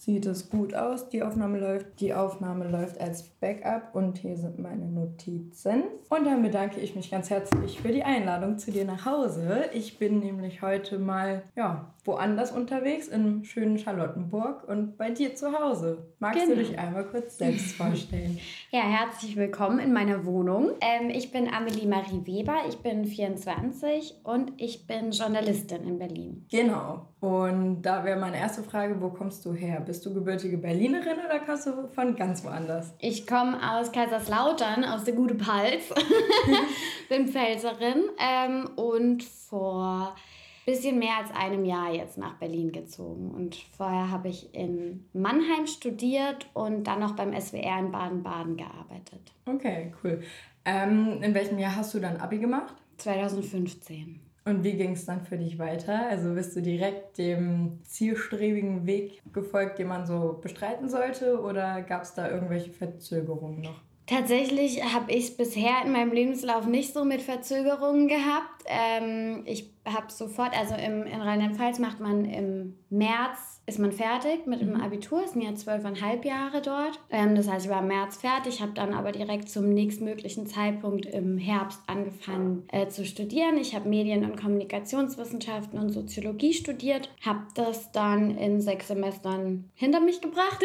sieht es gut aus. Die Aufnahme läuft als Backup und hier sind meine Notizen. Und dann bedanke ich mich ganz herzlich für die Einladung zu dir nach Hause. Ich bin nämlich heute mal woanders unterwegs, im schönen Charlottenburg und bei dir zu Hause. Magst du dich einmal kurz selbst vorstellen? Ja, herzlich willkommen in meiner Wohnung. Ich bin Amelie Marie Weber, ich bin 24 und ich bin Journalistin in Berlin. Genau. Und da wäre meine erste Frage, wo kommst du her? Bist du gebürtige Berlinerin oder kommst du von ganz woanders? Ich komme aus Kaiserslautern, aus der Gute Palz. Bin Pfälzerin und vor bisschen mehr als einem Jahr jetzt nach Berlin gezogen. Und vorher habe ich in Mannheim studiert und dann noch beim SWR in Baden-Baden gearbeitet. Okay, cool. In welchem Jahr hast du dann Abi gemacht? 2015. Und wie ging es dann für dich weiter? Also bist du direkt dem zielstrebigen Weg gefolgt, den man so bestreiten sollte? Oder gab es da irgendwelche Verzögerungen noch? Tatsächlich habe ich es bisher in meinem Lebenslauf nicht so mit Verzögerungen gehabt. Ich habe sofort, also in Rheinland-Pfalz macht man im März, ist man fertig mit dem Abitur, es sind ja 12,5 Jahre dort. Das heißt, ich war im März fertig, habe dann aber direkt zum nächstmöglichen Zeitpunkt im Herbst angefangen zu studieren. Ich habe Medien- und Kommunikationswissenschaften und Soziologie studiert, habe das dann in 6 Semestern hinter mich gebracht.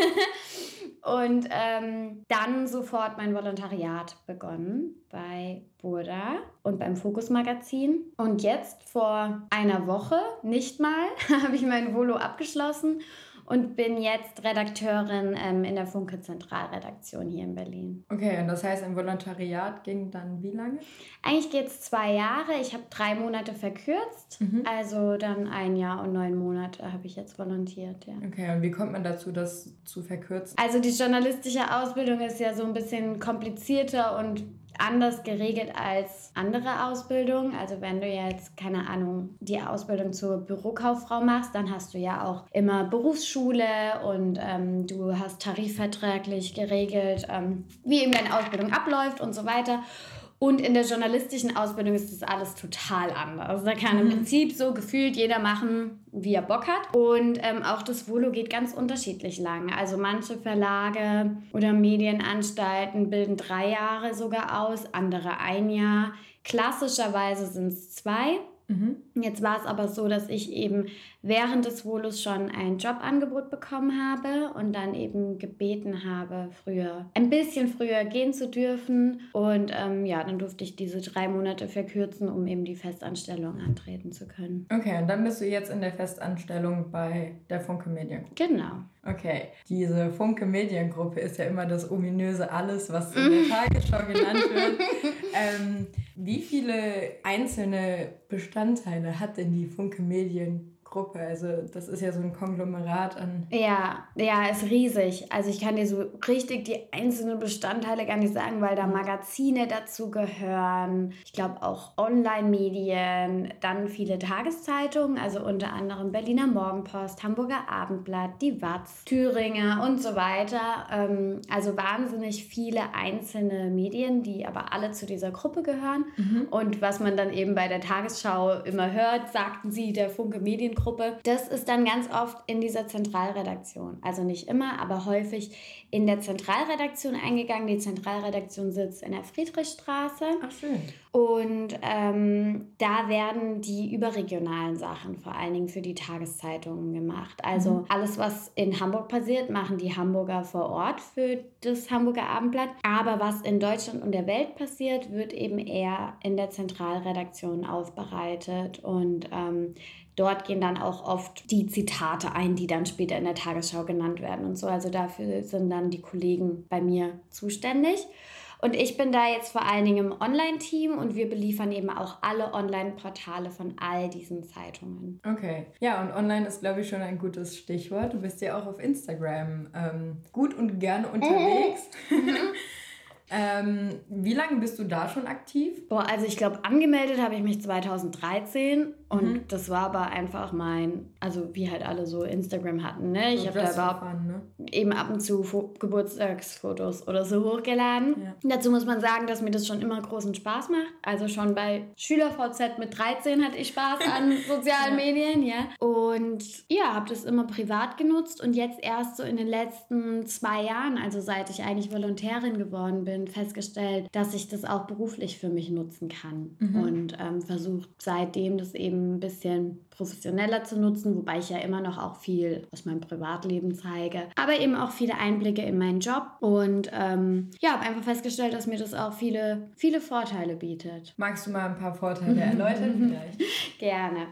Und dann sofort mein Volontariat begonnen bei Burda und beim Fokus Magazin. Und jetzt vor einer Woche, nicht mal, habe ich mein Volo abgeschlossen und bin jetzt Redakteurin in der Funke Zentralredaktion hier in Berlin. Okay, und das heißt, im Volontariat ging dann wie lange? Eigentlich geht es 2 Jahre. Ich habe 3 Monate verkürzt. Also dann 1 Jahr und 9 Monate habe ich jetzt volontiert. Ja. Okay, und wie kommt man dazu, das zu verkürzen? Also die journalistische Ausbildung ist ja so ein bisschen komplizierter und anders geregelt als andere Ausbildungen. Also wenn du jetzt, keine Ahnung, die Ausbildung zur Bürokauffrau machst, dann hast du ja auch immer Berufsschule und du hast tarifvertraglich geregelt, wie eben deine Ausbildung abläuft und so weiter. Und in der journalistischen Ausbildung ist das alles total anders. Da kann im Prinzip so gefühlt jeder machen, wie er Bock hat. Und auch das Volo geht ganz unterschiedlich lang. Also manche Verlage oder Medienanstalten bilden 3 Jahre sogar aus, andere 1 Jahr. Klassischerweise sind es 2. Jetzt war es aber so, dass ich eben während des Volos schon ein Jobangebot bekommen habe und dann eben gebeten habe, ein bisschen früher gehen zu dürfen. Und dann durfte ich diese 3 Monate verkürzen, um eben die Festanstellung antreten zu können. Okay, und dann bist du jetzt in der Festanstellung bei der Funke Mediengruppe. Genau. Okay, diese Funke Mediengruppe ist ja immer das ominöse Alles, was in der Tagesschau genannt wird. Wie viele einzelne Bestandteile hat denn die Funke Mediengruppe? Also das ist ja so ein Konglomerat an... Ja, ist riesig. Also ich kann dir so richtig die einzelnen Bestandteile gar nicht sagen, weil da Magazine dazu gehören. Ich glaube auch Online-Medien, dann viele Tageszeitungen, also unter anderem Berliner Morgenpost, Hamburger Abendblatt, die Watz, Thüringer und so weiter. Also wahnsinnig viele einzelne Medien, die aber alle zu dieser Gruppe gehören. Und was man dann eben bei der Tagesschau immer hört, sagten sie der Funke Mediengruppe, das ist dann ganz oft in dieser Zentralredaktion. Also nicht immer, aber häufig in der Zentralredaktion eingegangen. Die Zentralredaktion sitzt in der Friedrichstraße. Ach, schön. Und da werden die überregionalen Sachen vor allen Dingen für die Tageszeitungen gemacht. Also alles, was in Hamburg passiert, machen die Hamburger vor Ort für das Hamburger Abendblatt. Aber was in Deutschland und der Welt passiert, wird eben eher in der Zentralredaktion aufbereitet. Und dort gehen dann auch oft die Zitate ein, die dann später in der Tagesschau genannt werden und so. Also dafür sind dann die Kollegen bei mir zuständig. Und ich bin da jetzt vor allen Dingen im Online-Team und wir beliefern eben auch alle Online-Portale von all diesen Zeitungen. Okay. Ja, und online ist, glaube ich, schon ein gutes Stichwort. Du bist ja auch auf Instagram gut und gerne unterwegs. Wie lange bist du da schon aktiv? Also ich glaube, angemeldet habe ich mich 2013. Und das war aber einfach also wie halt alle so Instagram hatten, ne? Ich habe da überhaupt eben ab und zu Geburtstagsfotos oder so hochgeladen. Ja. Dazu muss man sagen, dass mir das schon immer großen Spaß macht. Also schon bei SchülerVZ mit 13 hatte ich Spaß an sozialen Medien, ja. Und ja, habe das immer privat genutzt und jetzt erst so in den letzten 2 Jahren, also seit ich eigentlich Volontärin geworden bin, festgestellt, dass ich das auch beruflich für mich nutzen kann. Und versucht seitdem das eben ein bisschen professioneller zu nutzen, wobei ich ja immer noch auch viel aus meinem Privatleben zeige, aber eben auch viele Einblicke in meinen Job und habe einfach festgestellt, dass mir das auch viele, viele Vorteile bietet. Magst du mal ein paar Vorteile erläutern vielleicht? Gerne.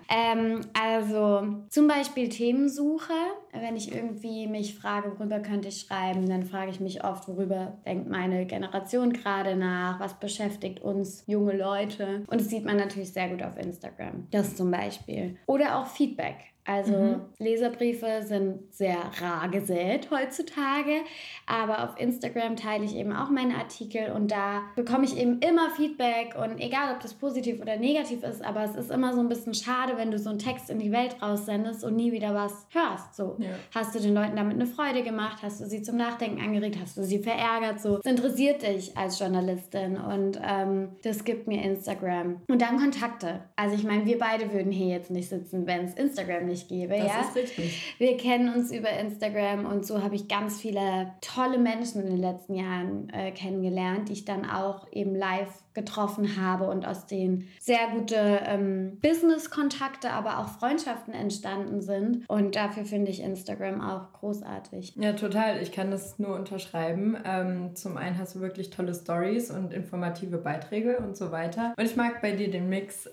Also zum Beispiel Themensuche. Wenn ich irgendwie mich frage, worüber könnte ich schreiben, dann frage ich mich oft, worüber denkt meine Generation gerade nach, was beschäftigt uns junge Leute. Und das sieht man natürlich sehr gut auf Instagram. Das zum Beispiel. Oder auch Feedback. Also Leserbriefe sind sehr rar gesät heutzutage, aber auf Instagram teile ich eben auch meine Artikel und da bekomme ich eben immer Feedback und egal, ob das positiv oder negativ ist, aber es ist immer so ein bisschen schade, wenn du so einen Text in die Welt raussendest und nie wieder was hörst. So, hast du den Leuten damit eine Freude gemacht? Hast du sie zum Nachdenken angeregt? Hast du sie verärgert? So, es interessiert dich als Journalistin und das gibt mir Instagram. Und dann Kontakte. Also ich meine, wir beide würden hier jetzt nicht sitzen, wenn es Instagram nicht gäbe. Das ist richtig. Wir kennen uns über Instagram und so habe ich ganz viele tolle Menschen in den letzten Jahren kennengelernt, die ich dann auch eben live getroffen habe und aus denen sehr gute Business-Kontakte, aber auch Freundschaften entstanden sind. Und dafür finde ich Instagram auch großartig. Ja, total. Ich kann das nur unterschreiben. Zum einen hast du wirklich tolle Stories und informative Beiträge und so weiter. Und ich mag bei dir den Mix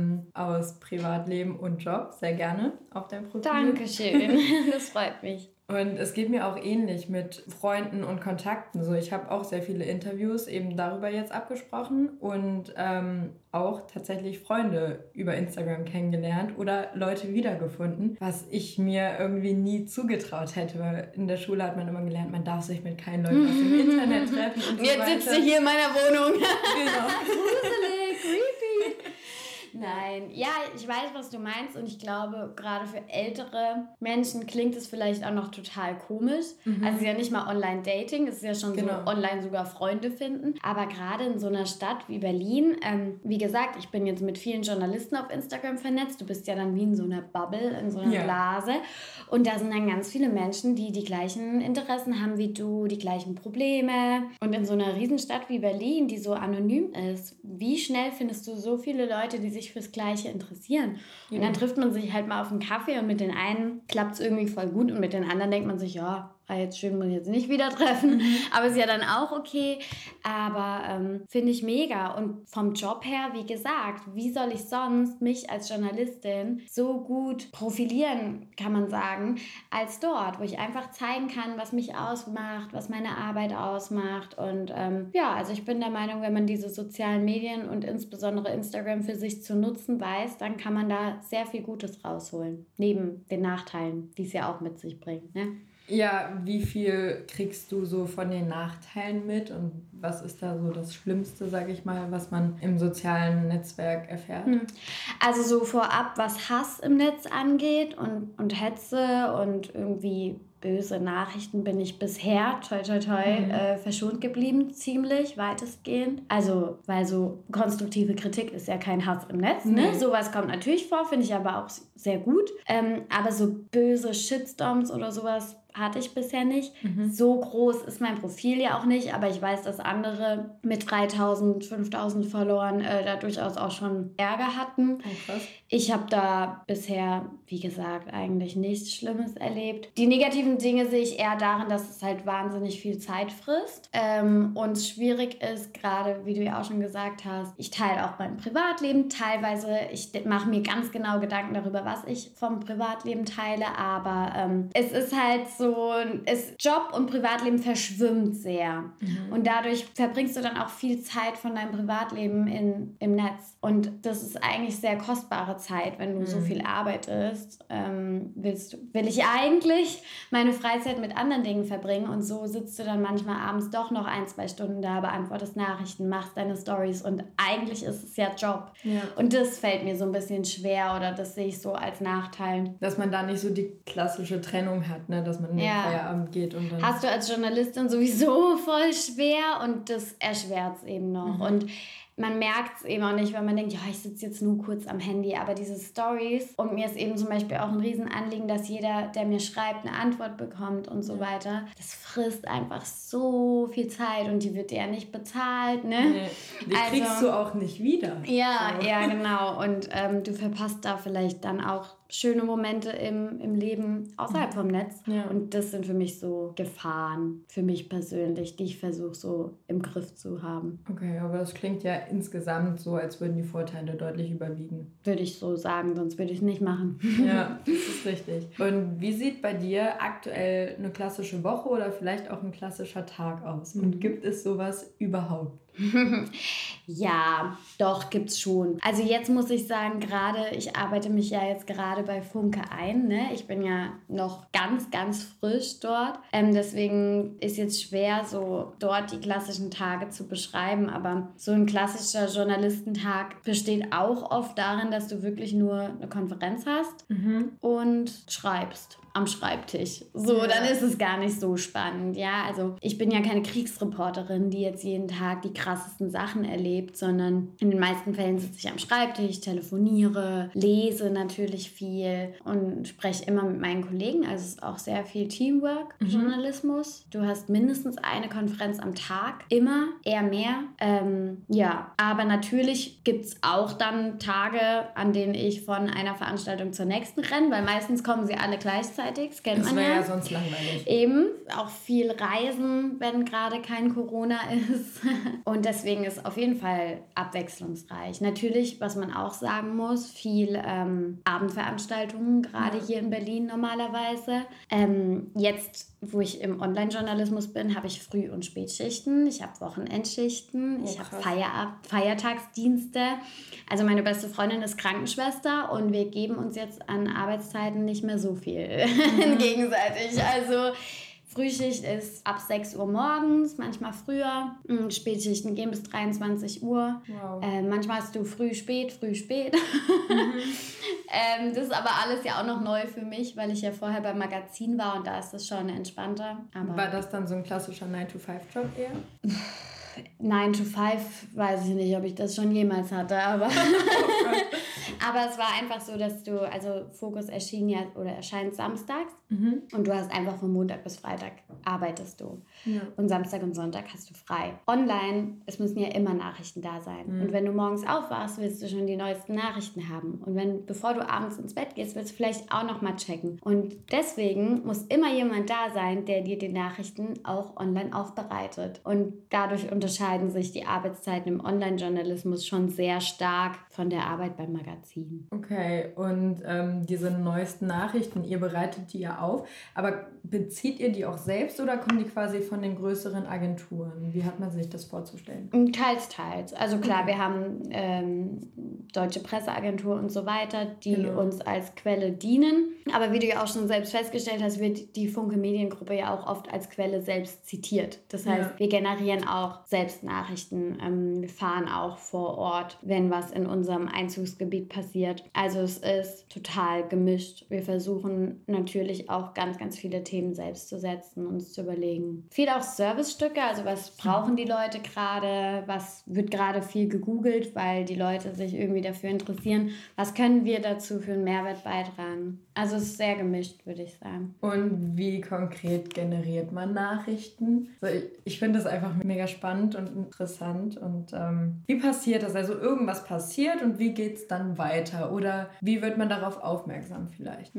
aus Privatleben und Job sehr gerne auf deinem Profil. Dankeschön, das freut mich. Und es geht mir auch ähnlich mit Freunden und Kontakten. So, ich habe auch sehr viele Interviews eben darüber jetzt abgesprochen und auch tatsächlich Freunde über Instagram kennengelernt oder Leute wiedergefunden, was ich mir irgendwie nie zugetraut hätte. Weil in der Schule hat man immer gelernt, man darf sich mit keinen Leuten aus dem Internet treffen und so jetzt weiter. Jetzt sitzt du hier in meiner Wohnung. Genau. Gruselig, creepy. Nein, ja, ich weiß, was du meinst und ich glaube, gerade für ältere Menschen klingt es vielleicht auch noch total komisch. Also es ist ja nicht mal Online-Dating, es ist ja schon so online sogar Freunde finden. Aber gerade in so einer Stadt wie Berlin, wie gesagt, ich bin jetzt mit vielen Journalisten auf Instagram vernetzt. Du bist ja dann wie in so einer Bubble, in so einer Blase. Und da sind dann ganz viele Menschen, die die gleichen Interessen haben wie du, die gleichen Probleme. Und in so einer Riesenstadt wie Berlin, die so anonym ist, wie schnell findest du so viele Leute, die sich fürs Gleiche interessieren? Und dann trifft man sich halt mal auf einen Kaffee und mit den einen klappt es irgendwie voll gut und mit den anderen denkt man sich, ja, jetzt schön, muss ich jetzt nicht wieder treffen, aber ist ja dann auch okay, aber finde ich mega und vom Job her, wie gesagt, wie soll ich sonst mich als Journalistin so gut profilieren, kann man sagen, als dort, wo ich einfach zeigen kann, was mich ausmacht, was meine Arbeit ausmacht und also ich bin der Meinung, wenn man diese sozialen Medien und insbesondere Instagram für sich zu nutzen weiß, dann kann man da sehr viel Gutes rausholen, neben den Nachteilen, die es ja auch mit sich bringt, ne? Ja, wie viel kriegst du so von den Nachteilen mit und was ist da so das Schlimmste, sage ich mal, was man im sozialen Netzwerk erfährt? Also so vorab, was Hass im Netz angeht und Hetze und irgendwie böse Nachrichten bin ich bisher, toi toi toi, verschont geblieben, ziemlich weitestgehend. Also, weil so konstruktive Kritik ist ja kein Hass im Netz, ne? Sowas kommt natürlich vor, finde ich aber auch sehr gut. Aber so böse Shitstorms oder sowas hatte ich bisher nicht. So groß ist mein Profil ja auch nicht, aber ich weiß, dass andere mit 3.000, 5.000 Followern da durchaus auch schon Ärger hatten. Oh, krass. Ich habe da bisher, wie gesagt, eigentlich nichts Schlimmes erlebt. Die negativen Dinge sehe ich eher darin, dass es halt wahnsinnig viel Zeit frisst und es schwierig ist, gerade wie du ja auch schon gesagt hast, ich teile auch mein Privatleben teilweise. Ich mache mir ganz genau Gedanken darüber, was ich vom Privatleben teile, aber es ist halt so, Job und Privatleben verschwimmt sehr. Und dadurch verbringst du dann auch viel Zeit von deinem Privatleben im Netz. Und das ist eigentlich sehr kostbare Zeit, wenn du so viel arbeitest. Will ich eigentlich mein meine Freizeit mit anderen Dingen verbringen und so sitzt du dann manchmal abends doch noch 1-2 Stunden da, beantwortest Nachrichten, machst deine Storys und eigentlich ist es ja Job. Ja. Und das fällt mir so ein bisschen schwer oder das sehe ich so als Nachteil. Dass man da nicht so die klassische Trennung hat, ne? Dass man in den Feierabend geht und dann... Hast du als Journalistin sowieso voll schwer und das erschwert es eben noch. Und man merkt es eben auch nicht, weil man denkt, ja, ich sitze jetzt nur kurz am Handy, aber diese Stories und mir ist eben zum Beispiel auch ein Riesenanliegen, dass jeder, der mir schreibt, eine Antwort bekommt und so weiter. Das frisst einfach so viel Zeit und die wird dir ja nicht bezahlt, ne? Nee, die kriegst du auch nicht wieder. Ja, so. Ja, genau. Und du verpasst da vielleicht dann auch schöne Momente im Leben außerhalb vom Netz. Ja. Und das sind für mich so Gefahren, für mich persönlich, die ich versuche so im Griff zu haben. Okay, aber das klingt ja insgesamt so, als würden die Vorteile deutlich überwiegen. Würde ich so sagen, sonst würde ich es nicht machen. Ja, das ist richtig. Und wie sieht bei dir aktuell eine klassische Woche oder vielleicht auch ein klassischer Tag aus? Und gibt es sowas überhaupt? Ja, doch, gibt's schon. Also jetzt muss ich sagen, ich arbeite mich ja jetzt gerade bei Funke ein, ne? Ich bin ja noch ganz, ganz frisch dort. Deswegen ist jetzt schwer, so dort die klassischen Tage zu beschreiben. Aber so ein klassischer Journalistentag besteht auch oft darin, dass du wirklich nur eine Konferenz hast und schreibst am Schreibtisch. So, dann ist es gar nicht so spannend, ja. Also ich bin ja keine Kriegsreporterin, die jetzt jeden Tag die krassesten Sachen erlebt, sondern in den meisten Fällen sitze ich am Schreibtisch, telefoniere, lese natürlich viel und spreche immer mit meinen Kollegen. Also es ist auch sehr viel Teamwork-Journalismus. Du hast mindestens eine Konferenz am Tag, immer, eher mehr. Ja, aber natürlich gibt es auch dann Tage, an denen ich von einer Veranstaltung zur nächsten renne, weil meistens kommen sie alle gleichzeitig. Das kennt man ja. Das wäre ja sonst langweilig. Eben, auch viel reisen, wenn gerade kein Corona ist. Und deswegen ist auf jeden Fall abwechslungsreich. Natürlich, was man auch sagen muss, viel Abendveranstaltungen, gerade hier in Berlin normalerweise. Jetzt, wo ich im Online-Journalismus bin, habe ich Früh- und Spätschichten. Ich habe Wochenendschichten. Ich habe Feiertagsdienste. Also meine beste Freundin ist Krankenschwester und wir geben uns jetzt an Arbeitszeiten nicht mehr so viel gegenseitig. Also Frühschicht ist ab 6 Uhr morgens, manchmal früher. Spätschichten gehen bis 23 Uhr. Wow. Manchmal hast du früh, spät. Das ist aber alles ja auch noch neu für mich, weil ich ja vorher beim Magazin war und da ist das schon entspannter. Aber war das dann so ein klassischer 9-to-5-Job eher? 9 to 5, weiß ich nicht, ob ich das schon jemals hatte, aber aber es war einfach so, dass also Fokus erscheint samstags und du hast einfach von Montag bis Freitag arbeitest du und Samstag und Sonntag hast du frei. Online, es müssen ja immer Nachrichten da sein und wenn du morgens aufwachst, willst du schon die neuesten Nachrichten haben und bevor du abends ins Bett gehst, willst du vielleicht auch noch mal checken und deswegen muss immer jemand da sein, der dir die Nachrichten auch online aufbereitet und dadurch unterscheiden sich die Arbeitszeiten im Online-Journalismus schon sehr stark von der Arbeit beim Magazin. Okay, und diese neuesten Nachrichten, ihr bereitet die ja auf, aber bezieht ihr die auch selbst oder kommen die quasi von den größeren Agenturen? Wie hat man sich das vorzustellen? Teils, teils. Also klar, wir haben Deutsche Presseagentur und so weiter, die uns als Quelle dienen. Aber wie du ja auch schon selbst festgestellt hast, wird die Funke Mediengruppe ja auch oft als Quelle selbst zitiert. Das heißt, wir generieren auch selbst Nachrichten. Wir fahren auch vor Ort, wenn was in unserem Einzugsgebiet passiert. Also es ist total gemischt. Wir versuchen natürlich auch ganz, ganz viele Themen selbst zu setzen, uns zu überlegen. Viel auch Servicestücke, also was brauchen die Leute gerade, was wird gerade viel gegoogelt, weil die Leute sich irgendwie dafür interessieren, was können wir dazu für einen Mehrwert beitragen. Also es ist sehr gemischt, würde ich sagen. Und wie konkret generiert man Nachrichten? Also ich finde das einfach mega spannend und interessant. Und wie passiert das? Also irgendwas passiert und wie geht es dann weiter? Oder wie wird man darauf aufmerksam vielleicht?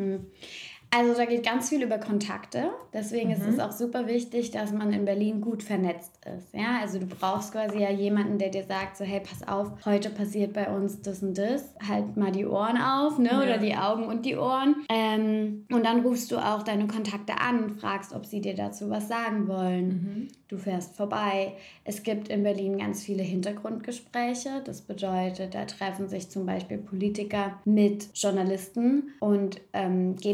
Also da geht ganz viel über Kontakte. Deswegen ist es auch super wichtig, dass man in Berlin gut vernetzt ist. Ja? Also du brauchst quasi ja jemanden, der dir sagt, so hey, pass auf, heute passiert bei uns das und das. Halt mal die Ohren auf, ne? Oder die Augen und die Ohren. Und dann rufst du auch deine Kontakte an und fragst, ob sie dir dazu was sagen wollen. Du fährst vorbei. Es gibt in Berlin ganz viele Hintergrundgespräche. Das bedeutet, da treffen sich zum Beispiel Politiker mit Journalisten und geben denen einfach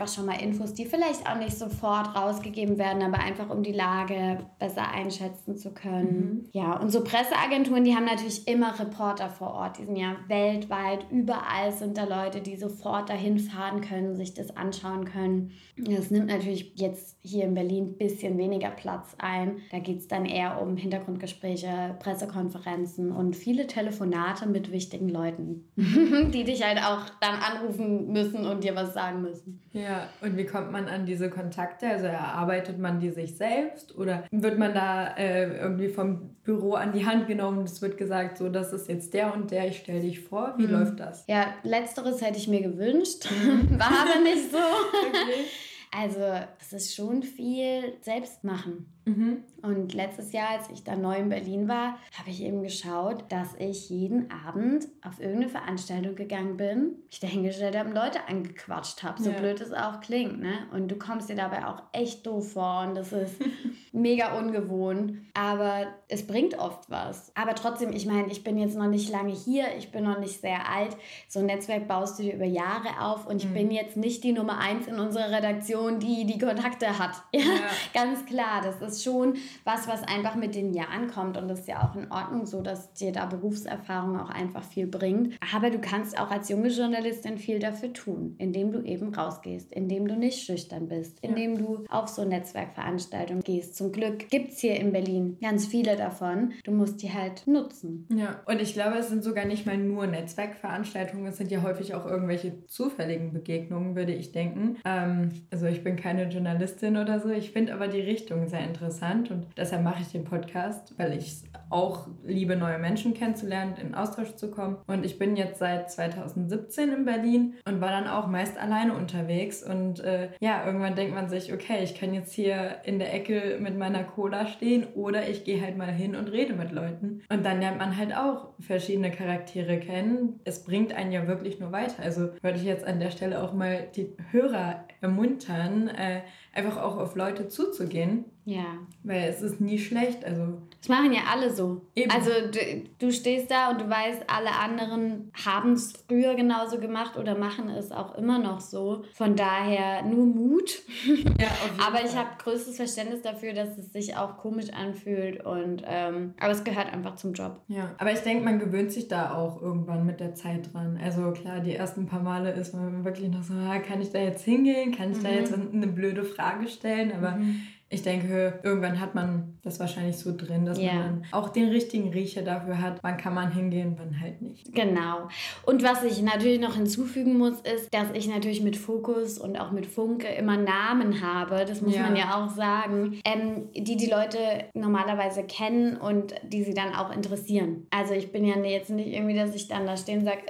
schon mal Infos, die vielleicht auch nicht sofort rausgegeben werden, aber einfach um die Lage besser einschätzen zu können. Ja, und so Presseagenturen, die haben natürlich immer Reporter vor Ort. Die sind ja weltweit, überall sind da Leute, die sofort dahin fahren können, sich das anschauen können. Das nimmt natürlich jetzt hier in Berlin ein bisschen weniger Platz ein. Da geht es dann eher um Hintergrundgespräche, Pressekonferenzen und viele Telefonate mit wichtigen Leuten, die dich halt auch dann anrufen müssen und dir was sagen müssen. Ja, und wie kommt man an diese Kontakte? Also erarbeitet man die sich selbst oder wird man da irgendwie vom Büro an die Hand genommen? Es wird gesagt, so, das ist jetzt der und der, ich stelle dich vor. Wie läuft das? Ja, letzteres hätte ich mir gewünscht, war aber nicht so. Okay. Also es ist schon viel selbst machen. Und letztes Jahr, als ich dann neu in Berlin war, habe ich eben geschaut, dass ich jeden Abend auf irgendeine Veranstaltung gegangen bin, mich da hingestellt habe und Leute angequatscht habe, so blöd es auch klingt, ne? Und du kommst dir dabei auch echt doof vor und das ist mega ungewohnt, aber es bringt oft was. Aber trotzdem, ich meine, ich bin jetzt noch nicht lange hier, ich bin noch nicht sehr alt, so ein Netzwerk baust du dir über Jahre auf und ich bin jetzt nicht die Nummer 1 in unserer Redaktion, die die Kontakte hat. Ja, ganz klar, das ist schon was einfach mit den Jahren kommt und das ist ja auch in Ordnung so, dass dir da Berufserfahrung auch einfach viel bringt. Aber du kannst auch als junge Journalistin viel dafür tun, indem du eben rausgehst, indem du nicht schüchtern bist, indem du auf so Netzwerkveranstaltungen gehst. Zum Glück gibt es hier in Berlin ganz viele davon. Du musst die halt nutzen. Ja, und ich glaube, es sind sogar nicht mal nur Netzwerkveranstaltungen, es sind ja häufig auch irgendwelche zufälligen Begegnungen, würde ich denken. Also ich bin keine Journalistin oder so, ich finde aber die Richtung sehr interessant und deshalb mache ich den Podcast, weil ich auch liebe, neue Menschen kennenzulernen, in Austausch zu kommen. Und ich bin jetzt seit 2017 in Berlin und war dann auch meist alleine unterwegs. Und irgendwann denkt man sich, okay, ich kann jetzt hier in der Ecke mit meiner Cola stehen oder ich gehe halt mal hin und rede mit Leuten. Und dann lernt man halt auch verschiedene Charaktere kennen. Es bringt einen ja wirklich nur weiter. Also würde ich jetzt an der Stelle auch mal die Hörer ermuntern, einfach auch auf Leute zuzugehen. Ja. Weil es ist nie schlecht. Also das machen ja alle so. Eben. Also du stehst da und du weißt, alle anderen haben es früher genauso gemacht oder machen es auch immer noch so. Von daher nur Mut. Ja, auf jeden Aber Fall. Ich habe größtes Verständnis dafür, dass es sich auch komisch anfühlt. Und aber es gehört einfach zum Job. Ja, aber ich denke, man gewöhnt sich da auch irgendwann mit der Zeit dran. Also klar, die ersten paar Male ist man wirklich noch so, kann ich da jetzt hingehen? Kann ich da jetzt eine blöde Frage stellen? Aber ich denke, irgendwann hat man das wahrscheinlich so drin, dass man dann auch den richtigen Riecher dafür hat. Wann kann man hingehen, wann halt nicht. Genau. Und was ich natürlich noch hinzufügen muss, ist, dass ich natürlich mit Fokus und auch mit Funke immer Namen habe. Das muss man ja auch sagen. Die Leute normalerweise kennen und die sie dann auch interessieren. Also ich bin ja jetzt nicht irgendwie, dass ich dann da stehe und sage,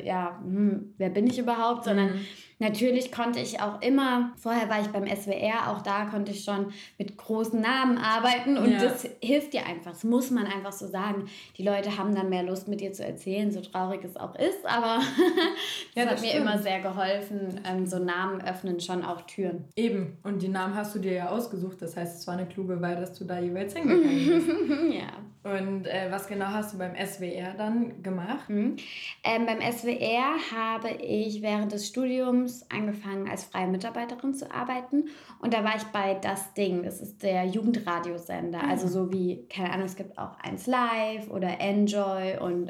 wer bin ich überhaupt? Sondern natürlich konnte ich auch immer, vorher war ich beim SWR, auch da konnte ich schon mit großen Namen arbeiten und das hilft dir einfach. Das muss man einfach so sagen. Die Leute haben dann mehr Lust, mit dir zu erzählen, so traurig es auch ist, aber das hat mir immer sehr geholfen. So Namen öffnen schon auch Türen. Eben. Und die Namen hast du dir ja ausgesucht. Das heißt, es war eine kluge Wahl, dass du da jeweils hingegangen bist. Ja. Und was genau hast du beim SWR dann gemacht? Beim SWR habe ich während des Studiums angefangen, als freie Mitarbeiterin zu arbeiten. Und da war ich bei Das Ding. Das ist der Jugendradiosender. Also so wie, keine Ahnung, es gibt auch 1Live oder Enjoy und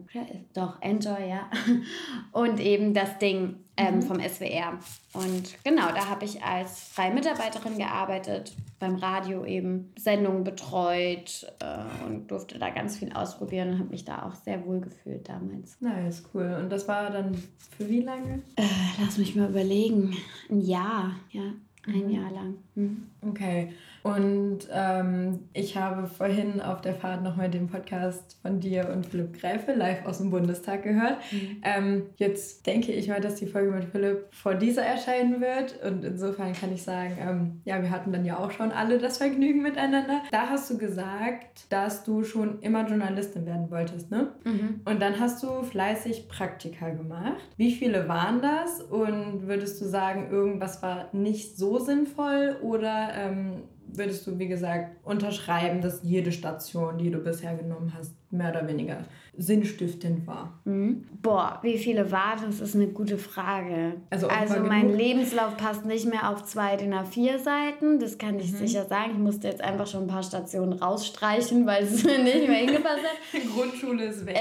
Enjoy, ja. Und eben Das Ding vom SWR. Und genau, da habe ich als freie Mitarbeiterin gearbeitet, beim Radio eben Sendungen betreut und durfte da ganz viel ausprobieren und habe mich da auch sehr wohl gefühlt damals. Nice, cool. Und das war dann für wie lange? Lass mich mal überlegen. Ein Jahr, ja. Ein Jahr lang. Okay. Und ich habe vorhin auf der Fahrt nochmal den Podcast von dir und Philipp Gräfe live aus dem Bundestag gehört. Jetzt denke ich mal, dass die Folge mit Philipp vor dieser erscheinen wird. Und insofern kann ich sagen, wir hatten dann ja auch schon alle das Vergnügen miteinander. Da hast du gesagt, dass du schon immer Journalistin werden wolltest, ne? Und dann hast du fleißig Praktika gemacht. Wie viele waren das? Und würdest du sagen, irgendwas war nicht so sinnvoll oder würdest du, wie gesagt, unterschreiben, dass jede Station, die du bisher genommen hast, mehr oder weniger sinnstiftend war? Boah, wie viele waren das? Ist eine gute Frage. Also mein Lebenslauf passt nicht mehr auf 2 DIN A4 Seiten, das kann ich sicher sagen. Ich musste jetzt einfach schon ein paar Stationen rausstreichen, weil es nicht mehr hingepasst hat. Die Grundschule ist weg.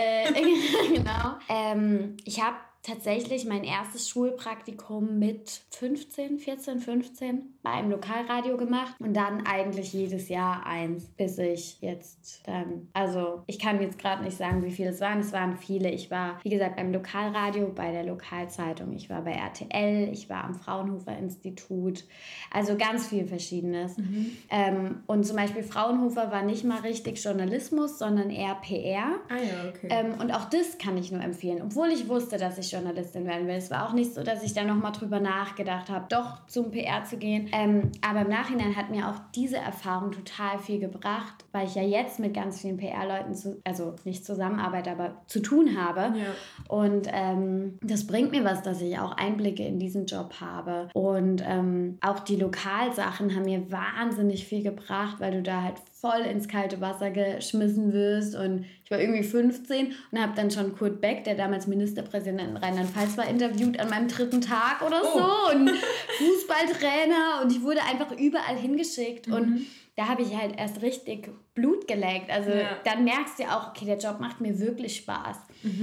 Genau. Ich habe tatsächlich mein erstes Schulpraktikum mit 14, 15 bei einem Lokalradio gemacht und dann eigentlich jedes Jahr eins, bis ich jetzt dann, also ich kann jetzt gerade nicht sagen, wie viele es waren viele. Ich war, wie gesagt, beim Lokalradio, bei der Lokalzeitung, ich war bei RTL, ich war am Fraunhofer Institut, also ganz viel Verschiedenes. Und zum Beispiel Fraunhofer war nicht mal richtig Journalismus, sondern eher PR. Ah ja, okay. Und auch das kann ich nur empfehlen, obwohl ich wusste, dass ich Journalistin werden will. Es war auch nicht so, dass ich da nochmal drüber nachgedacht habe, doch zum PR zu gehen. Aber im Nachhinein hat mir auch diese Erfahrung total viel gebracht, weil ich ja jetzt mit ganz vielen PR-Leuten, also nicht zusammenarbeite, aber zu tun habe. Ja. Und das bringt mir was, dass ich auch Einblicke in diesen Job habe. Und auch die Lokalsachen haben mir wahnsinnig viel gebracht, weil du da halt voll ins kalte Wasser geschmissen wirst. Und ich war irgendwie 15 und habe dann schon Kurt Beck, der damals Ministerpräsident in Rheinland-Pfalz war, interviewt an meinem 3. Tag oder so. Und Fußballtrainer. Und ich wurde einfach überall hingeschickt. Und da habe ich halt erst richtig Blut geleckt. Also dann merkst du ja auch, okay, der Job macht mir wirklich Spaß.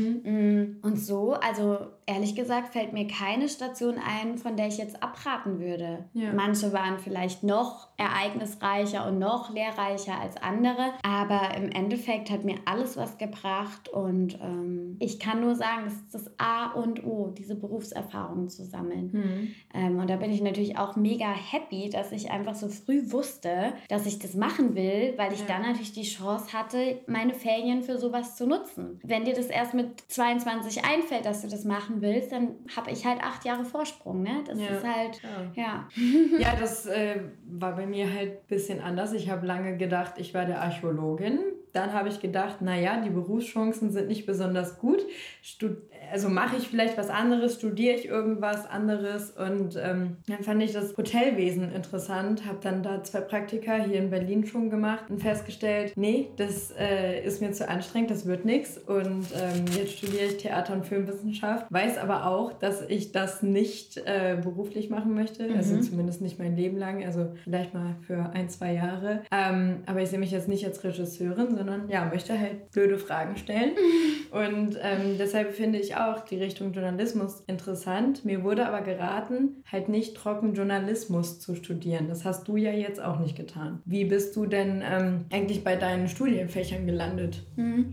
Und so, also ehrlich gesagt, fällt mir keine Station ein, von der ich jetzt abraten würde. Ja. Manche waren vielleicht noch ereignisreicher und noch lehrreicher als andere, aber im Endeffekt hat mir alles was gebracht und ich kann nur sagen, das ist das A und O, diese Berufserfahrung zu sammeln. Und da bin ich natürlich auch mega happy, dass ich einfach so früh wusste, dass ich das machen will, weil ich dann natürlich die Chance hatte, meine Ferien für sowas zu nutzen. Wenn dir das erst mit 22 einfällt, dass du das machen willst, dann habe ich halt 8 Jahre Vorsprung, ne? Das ist halt, ja. Ja, das war bei mir halt ein bisschen anders. Ich habe lange gedacht, ich werde Archäologin. Dann habe ich gedacht, naja, die Berufschancen sind nicht besonders gut. Also mache ich vielleicht was anderes, studiere ich irgendwas anderes. Und dann fand ich das Hotelwesen interessant, habe dann da 2 Praktika hier in Berlin schon gemacht und festgestellt, nee, das ist mir zu anstrengend, das wird nichts. Und jetzt studiere ich Theater- und Filmwissenschaft, weiß aber auch, dass ich das nicht beruflich machen möchte, also zumindest nicht mein Leben lang, also vielleicht mal für 1-2 Jahre. Aber ich sehe mich jetzt nicht als Regisseurin, sondern möchte halt blöde Fragen stellen. Und deshalb finde ich auch die Richtung Journalismus interessant. Mir wurde aber geraten, halt nicht trocken Journalismus zu studieren. Das hast du ja jetzt auch nicht getan. Wie bist du denn eigentlich bei deinen Studienfächern gelandet?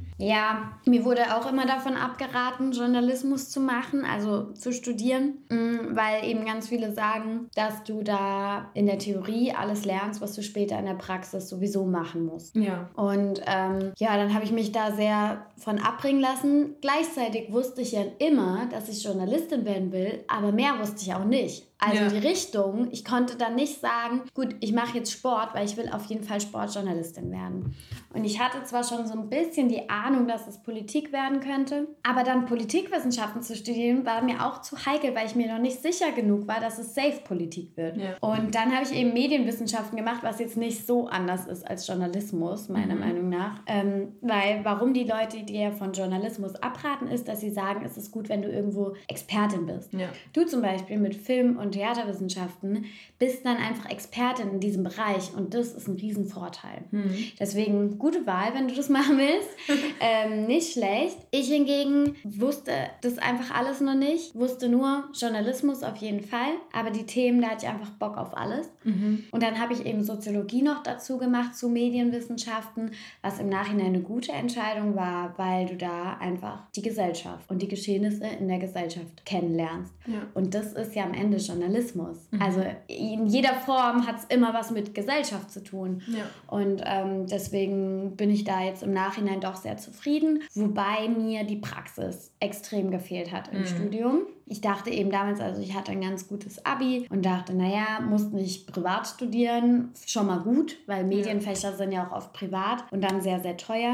Ja, mir wurde auch immer davon abgeraten, Journalismus zu machen, also zu studieren, weil eben ganz viele sagen, dass du da in der Theorie alles lernst, was du später in der Praxis sowieso machen musst. Ja. Und dann habe ich mich da sehr von abbringen lassen. Gleichzeitig wusste ich ja immer, dass ich Journalistin werden will, aber mehr wusste ich auch nicht. Also die Richtung, ich konnte dann nicht sagen, gut, ich mache jetzt Sport, weil ich will auf jeden Fall Sportjournalistin werden. Und ich hatte zwar schon so ein bisschen die Ahnung, dass es Politik werden könnte, aber dann Politikwissenschaften zu studieren, war mir auch zu heikel, weil ich mir noch nicht sicher genug war, dass es safe Politik wird. Ja. Und dann habe ich eben Medienwissenschaften gemacht, was jetzt nicht so anders ist als Journalismus, meiner Meinung nach. Weil warum die Leute dir von Journalismus abraten, ist, dass sie sagen, es ist gut, wenn du irgendwo Expertin bist. Ja. Du zum Beispiel mit Film- und Theaterwissenschaften bist dann einfach Expertin in diesem Bereich und das ist ein Riesenvorteil. Deswegen gute Wahl, wenn du das machen willst. Nicht schlecht. Ich hingegen wusste das einfach alles noch nicht. Wusste nur Journalismus auf jeden Fall, aber die Themen, da hatte ich einfach Bock auf alles. Und dann habe ich eben Soziologie noch dazu gemacht zu Medienwissenschaften, was im Nachhinein eine gute Entscheidung war, weil du da einfach die Gesellschaft und die Geschehnisse in der Gesellschaft kennenlernst. Ja. Und das ist ja am Ende Journalismus. Also in jeder Form hat es immer was mit Gesellschaft zu tun. Ja. Und deswegen bin ich da jetzt im Nachhinein doch sehr zufrieden, wobei mir die Praxis extrem gefehlt hat im Studium. Ich dachte eben damals, also ich hatte ein ganz gutes Abi und dachte, naja, musst nicht privat studieren, schon mal gut, weil Medienfächer sind ja auch oft privat und dann sehr, sehr teuer.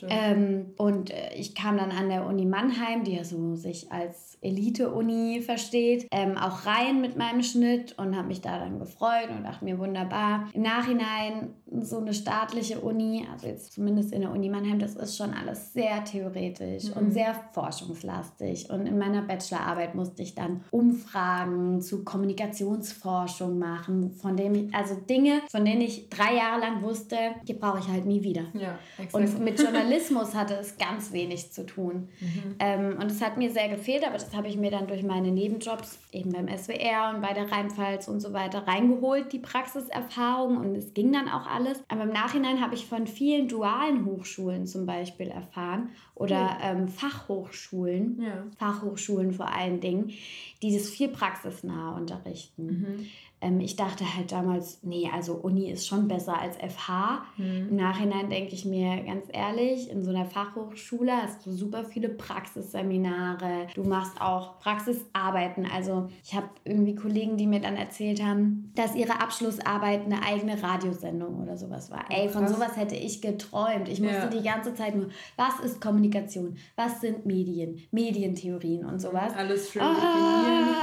Ich kam dann an der Uni Mannheim, die ja so sich als Elite-Uni versteht, auch rein mit meinem Schnitt und habe mich da dann gefreut und dachte mir, wunderbar. Im Nachhinein so eine staatliche Uni, also jetzt zumindest in der Uni Mannheim, das ist schon alles sehr theoretisch und sehr forschungslastig. Und in meiner Bachelorarbeit musste ich dann Umfragen zu Kommunikationsforschung machen, also Dinge, von denen ich 3 Jahre lang wusste, die brauche ich halt nie wieder. Ja, exakt. Und mit Journalismus hatte es ganz wenig zu tun. Und es hat mir sehr gefehlt, aber das habe ich mir dann durch meine Nebenjobs eben beim SWR und bei der Rheinpfalz und so weiter reingeholt, die Praxiserfahrung, und es ging dann auch alles. Aber im Nachhinein habe ich von vielen dualen Hochschulen zum Beispiel erfahren oder Fachhochschulen, Fachhochschulen vor allen Dingen, die das viel praxisnah unterrichten. Ich dachte halt damals, nee, also Uni ist schon besser als FH. Im Nachhinein denke ich mir, ganz ehrlich, in so einer Fachhochschule hast du super viele Praxisseminare. Du machst auch Praxisarbeiten. Also ich habe irgendwie Kollegen, die mir dann erzählt haben, dass ihre Abschlussarbeit eine eigene Radiosendung oder sowas war. Ey, von sowas hätte ich geträumt. Ich musste die ganze Zeit nur, was ist Kommunikation? Was sind Medien? Medientheorien und sowas. Alles schön definieren.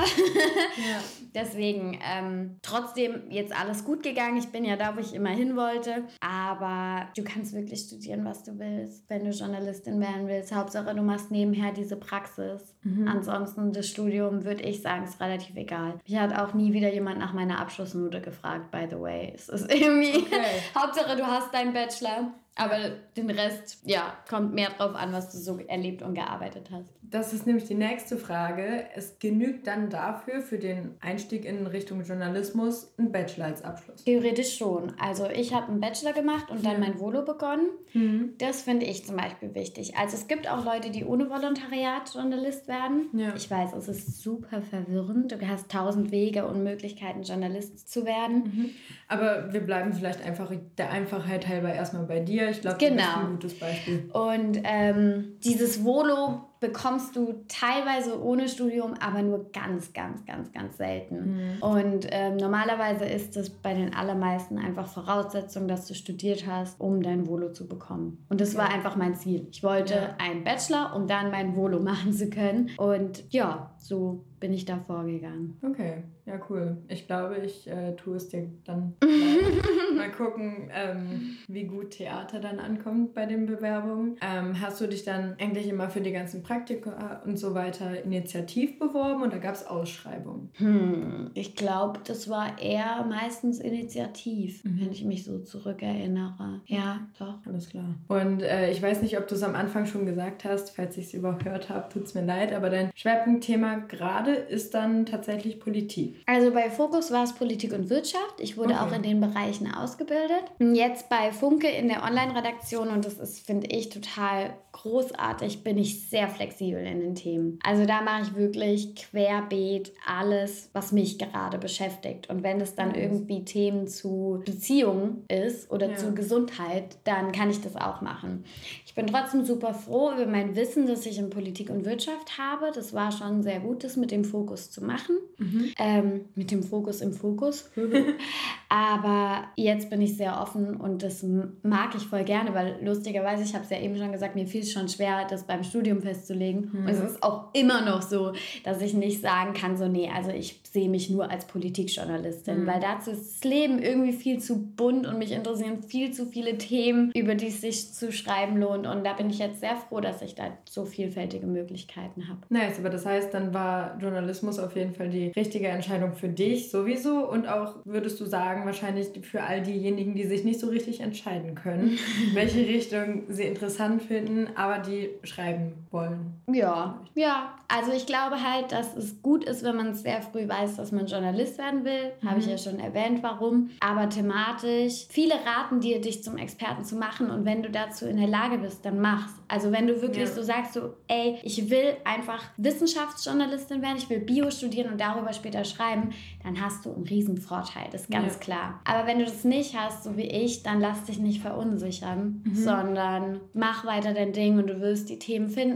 Deswegen, trotzdem jetzt alles gut gegangen. Ich bin ja da, wo ich immer hin wollte. Aber du kannst wirklich studieren, was du willst, wenn du Journalistin werden willst. Hauptsache, du machst nebenher diese Praxis. Ansonsten das Studium, würde ich sagen, ist relativ egal. Mich hat auch nie wieder jemand nach meiner Abschlussnote gefragt, by the way. Es ist irgendwie, Hauptsache, du hast deinen Bachelor. Aber den Rest, kommt mehr drauf an, was du so erlebt und gearbeitet hast. Das ist nämlich die nächste Frage. Es genügt dann dafür, für den Einstieg in Richtung Journalismus, ein Bachelor als Abschluss? Theoretisch schon. Also ich habe einen Bachelor gemacht und dann mein Volo begonnen. Das finde ich zum Beispiel wichtig. Also es gibt auch Leute, die ohne Volontariat Journalist werden. Ja. Ich weiß, es ist super verwirrend. Du hast 1000 Wege und Möglichkeiten, Journalist zu werden. Aber wir bleiben vielleicht einfach der Einfachheit halber erstmal bei dir. Ich glaube, das ist ein gutes Beispiel. Und dieses Volo bekommst du teilweise ohne Studium, aber nur ganz, ganz, ganz, ganz selten. Und normalerweise ist es bei den allermeisten einfach Voraussetzung, dass du studiert hast, um dein Volo zu bekommen. Und das war einfach mein Ziel. Ich wollte einen Bachelor, um dann mein Volo machen zu können. Und so bin ich da vorgegangen. Okay, ja cool. Ich glaube, ich tue es dir dann mal gucken, wie gut Theater dann ankommt bei den Bewerbungen. Hast du dich dann eigentlich immer für die ganzen Praktika und so weiter initiativ beworben oder gab es Ausschreibungen? Ich glaube, das war eher meistens initiativ, wenn ich mich so zurückerinnere. Ja, doch. Alles klar. Und ich weiß nicht, ob du es am Anfang schon gesagt hast, falls ich es überhört habe, tut es mir leid, aber dein Schwerpunktthema gerade ist dann tatsächlich Politik. Also bei Fokus war es Politik und Wirtschaft. Ich wurde auch in den Bereichen ausgebildet. Jetzt bei Funke in der Online-Redaktion, und das ist, finde ich, total großartig, bin ich sehr flexibel in den Themen. Also da mache ich wirklich querbeet alles, was mich gerade beschäftigt. Und wenn es dann irgendwie Themen zu Beziehungen ist oder zu Gesundheit, dann kann ich das auch machen. Ich bin trotzdem super froh über mein Wissen, das ich in Politik und Wirtschaft habe. Das war schon sehr gut, das mit dem Fokus zu machen. Mit dem Fokus im Fokus. Aber jetzt bin ich sehr offen und das mag ich voll gerne, weil lustigerweise, ich habe es ja eben schon gesagt, mir fiel es schon schwer, das beim Studium festzulegen. Und es ist auch immer noch so, dass ich nicht sagen kann, so nee, also ich sehe mich nur als Politikjournalistin, weil dazu ist das Leben irgendwie viel zu bunt und mich interessieren viel zu viele Themen, über die es sich zu schreiben lohnt. Und da bin ich jetzt sehr froh, dass ich da so vielfältige Möglichkeiten habe. Nice, aber das heißt, dann war Journalismus auf jeden Fall die richtige Entscheidung für dich sowieso und auch, würdest du sagen, wahrscheinlich für all diejenigen, die sich nicht so richtig entscheiden können, welche Richtung sie interessant finden, aber die schreiben wollen. Ja, also ich glaube halt, dass es gut ist, wenn man sehr früh weiß, dass man Journalist werden will. Habe ich ja schon erwähnt, warum. Aber thematisch, viele raten dir, dich zum Experten zu machen, und wenn du dazu in der Lage bist, dann mach's. Also wenn du wirklich so sagst, so, ey, ich will einfach Wissenschaftsjournalistin werden, ich will Bio studieren und darüber später schreiben, dann hast du einen riesen Vorteil, das ist ganz klar. Aber wenn du das nicht hast, so wie ich, dann lass dich nicht verunsichern, sondern mach weiter dein Ding und du wirst die Themen finden,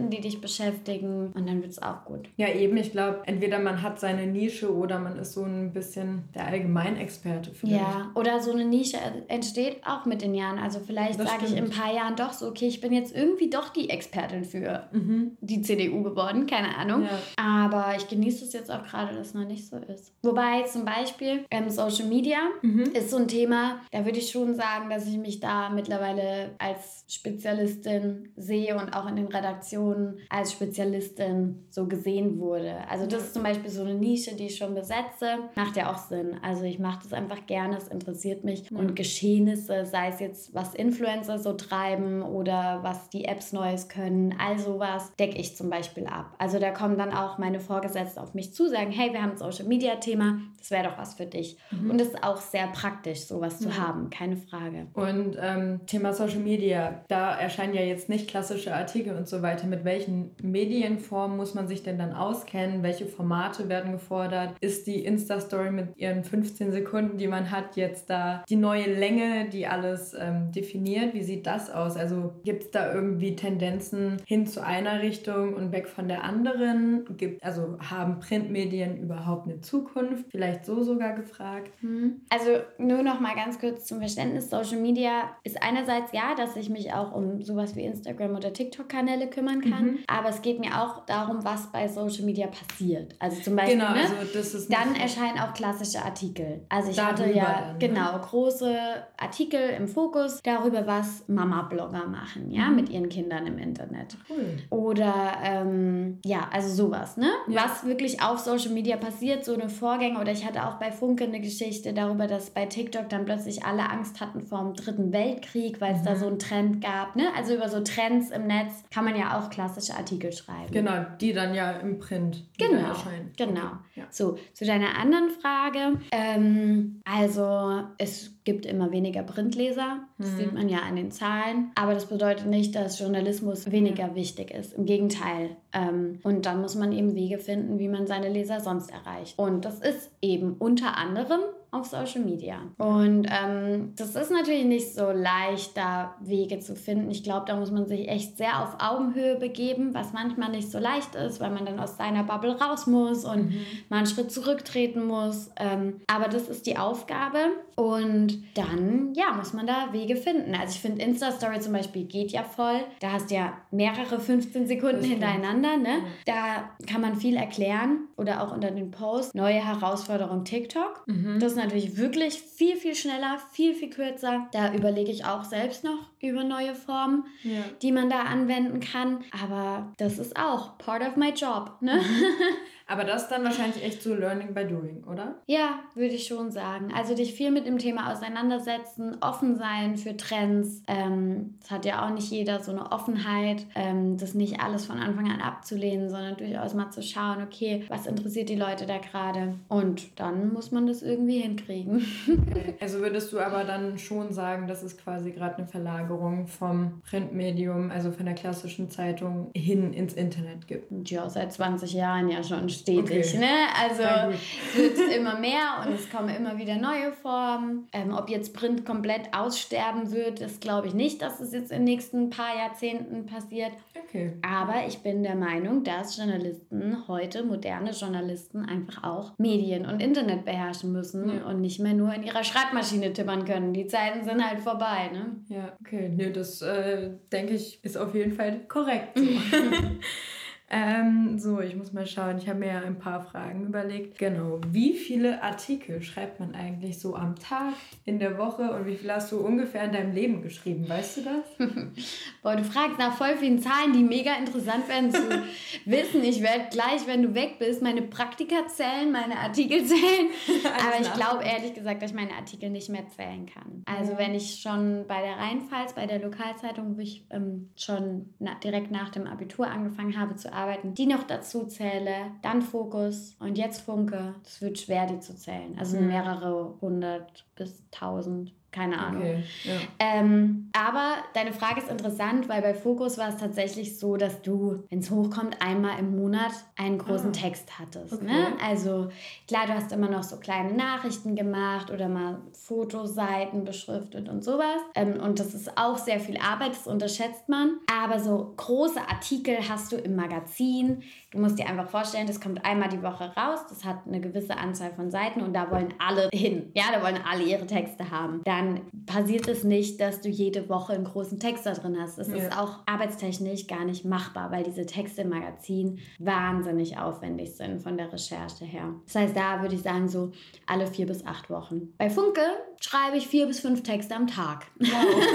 finden, die dich beschäftigen und dann wird es auch gut. Ja, eben, ich glaube, entweder man hat seine Nische oder man ist so ein bisschen der Allgemeinexperte vielleicht. Ja, oder so eine Nische entsteht auch mit den Jahren. Also vielleicht sage ich in ein paar Jahren doch so, okay, ich bin jetzt irgendwie doch die Expertin für die CDU geworden, keine Ahnung. Ja. Aber ich genieße es jetzt auch gerade, dass es noch nicht so ist. Wobei zum Beispiel Social Media ist so ein Thema, da würde ich schon sagen, dass ich mich da mittlerweile als Spezialistin sehe und auch in den Redaktionen als Spezialistin so gesehen wurde. Also das ist zum Beispiel so eine Nische, die ich schon besetze. Macht ja auch Sinn. Also ich mache das einfach gerne, es interessiert mich. Und Geschehnisse, sei es jetzt, was Influencer so treiben oder was die Apps Neues können, all sowas decke ich zum Beispiel ab. Also da kommen dann auch meine Vorgesetzten auf mich zu, sagen, hey, wir haben ein Social-Media-Thema, das wäre doch was für dich. Und das ist auch sehr praktisch, sowas zu haben, keine Frage. Und Thema Social Media, da erscheinen ja jetzt nicht klassische Artikel und so weiter. Mit welchen Medienformen muss man sich denn dann auskennen? Welche Formate werden gefordert? Ist die Insta-Story mit ihren 15 Sekunden, die man hat, jetzt da die neue Länge, die alles definiert? Wie sieht das aus? Also gibt es da irgendwie Tendenzen hin zu einer Richtung und weg von der anderen? Also haben Printmedien überhaupt eine Zukunft? Vielleicht so sogar gefragt. Also nur noch mal ganz kurz zum Verständnis. Social Media ist einerseits ja, dass ich mich auch um sowas wie Instagram oder TikTok-Kanäle kümmern kann, aber es geht mir auch darum, was bei Social Media passiert. Also zum Beispiel, genau, also das ist dann erscheinen auch klassische Artikel. Also ich hatte ja dann, große Artikel im Fokus darüber, was Mama-Blogger machen, mit ihren Kindern im Internet. Cool. Oder also sowas, ne? Ja. Was wirklich auf Social Media passiert, so eine Vorgänge. Oder ich hatte auch bei Funke eine Geschichte darüber, dass bei TikTok dann plötzlich alle Angst hatten vor dem 3. Weltkrieg, weil es da so einen Trend gab, ne? Also über so Trends im Netz kann man ja auch klassische Artikel schreiben. Genau, die dann ja im Print erscheinen. Genau. Okay. Ja. So, zu deiner anderen Frage. Also es gibt immer weniger Printleser. Das sieht man ja an den Zahlen. Aber das bedeutet nicht, dass Journalismus weniger wichtig ist. Im Gegenteil. Und dann muss man eben Wege finden, wie man seine Leser sonst erreicht. Und das ist eben unter anderem auf Social Media. Und das ist natürlich nicht so leicht, da Wege zu finden. Ich glaube, da muss man sich echt sehr auf Augenhöhe begeben, was manchmal nicht so leicht ist, weil man dann aus seiner Bubble raus muss und mal einen Schritt zurücktreten muss. Aber das ist die Aufgabe. Und dann, muss man da Wege finden. Also ich finde, Insta-Story zum Beispiel geht ja voll. Da hast du ja mehrere 15 Sekunden hintereinander. Ne? Da kann man viel erklären oder auch unter den Posts. Neue Herausforderung TikTok. Das ist natürlich wirklich viel, viel schneller, viel, viel kürzer. Da überlege ich auch selbst noch über neue Formen, die man da anwenden kann. Aber das ist auch part of my job. Ne? Aber das ist dann wahrscheinlich echt so Learning by Doing, oder? Ja, würde ich schon sagen. Also dich viel mit dem Thema auseinandersetzen, offen sein für Trends. Es hat ja auch nicht jeder so eine Offenheit, das nicht alles von Anfang an abzulehnen, sondern durchaus mal zu schauen, okay, was interessiert die Leute da gerade? Und dann muss man das irgendwie hinkriegen. Okay. Also würdest du aber dann schon sagen, dass es quasi gerade eine Verlagerung vom Printmedium, also von der klassischen Zeitung, hin ins Internet gibt? Ja, seit 20 Jahren ja schon stetig. Ne? Also es wird immer mehr und es kommen immer wieder neue Formen. Ob jetzt Print komplett aussterben wird, das glaube ich nicht, dass es jetzt in den nächsten paar Jahrzehnten passiert. Okay. Aber ich bin der Meinung, dass Journalisten heute, moderne Journalisten, einfach auch Medien und Internet beherrschen müssen und nicht mehr nur in ihrer Schreibmaschine tippern können. Die Zeiten sind halt vorbei. Ne? Ja, okay. Nee, das denke ich, ist auf jeden Fall korrekt. So, ich muss mal schauen. Ich habe mir ja ein paar Fragen überlegt. Genau. Wie viele Artikel schreibt man eigentlich so am Tag, in der Woche und wie viel hast du ungefähr in deinem Leben geschrieben? Weißt du das? Boah, du fragst nach voll vielen Zahlen, die mega interessant werden zu wissen. Ich werde gleich, wenn du weg bist, meine Praktika zählen, meine Artikel zählen. Aber ich glaube ehrlich gesagt, dass ich meine Artikel nicht mehr zählen kann. Also wenn ich schon bei der Rheinpfalz, bei der Lokalzeitung, wo ich schon direkt nach dem Abitur angefangen habe zu arbeiten, die noch dazu zähle, dann Fokus und jetzt Funke. Das wird schwer, die zu zählen. Also mehrere 100 bis 1000 Keine Ahnung. Okay, ja. Aber deine Frage ist interessant, weil bei Fokus war es tatsächlich so, dass du, wenn es hochkommt, einmal im Monat einen großen Text hattest. Okay. Ne? Also klar, du hast immer noch so kleine Nachrichten gemacht oder mal Fotoseiten beschriftet und sowas. Und das ist auch sehr viel Arbeit, das unterschätzt man. Aber so große Artikel hast du im Magazin. Du musst dir einfach vorstellen, das kommt einmal die Woche raus. Das hat eine gewisse Anzahl von Seiten und da wollen alle hin. Ja, da wollen alle ihre Texte haben. Dann passiert es nicht, dass du jede Woche einen großen Text da drin hast. Das ist auch arbeitstechnisch gar nicht machbar, weil diese Texte im Magazin wahnsinnig aufwendig sind von der Recherche her. Das heißt, da würde ich sagen, so alle 4 bis 8 Wochen. Bei Funke schreibe ich 4 bis 5 Texte am Tag. Wow.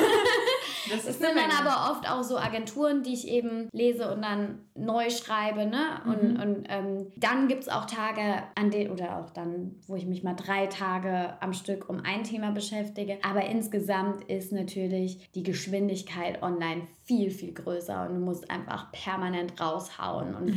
Das sind dann aber oft auch so Agenturen, die ich eben lese und dann neu schreibe, ne? Und dann gibt es auch Tage, oder auch dann, wo ich mich mal 3 Tage am Stück um ein Thema beschäftige. Aber insgesamt ist natürlich die Geschwindigkeit online viel, viel größer und du musst einfach permanent raushauen. Und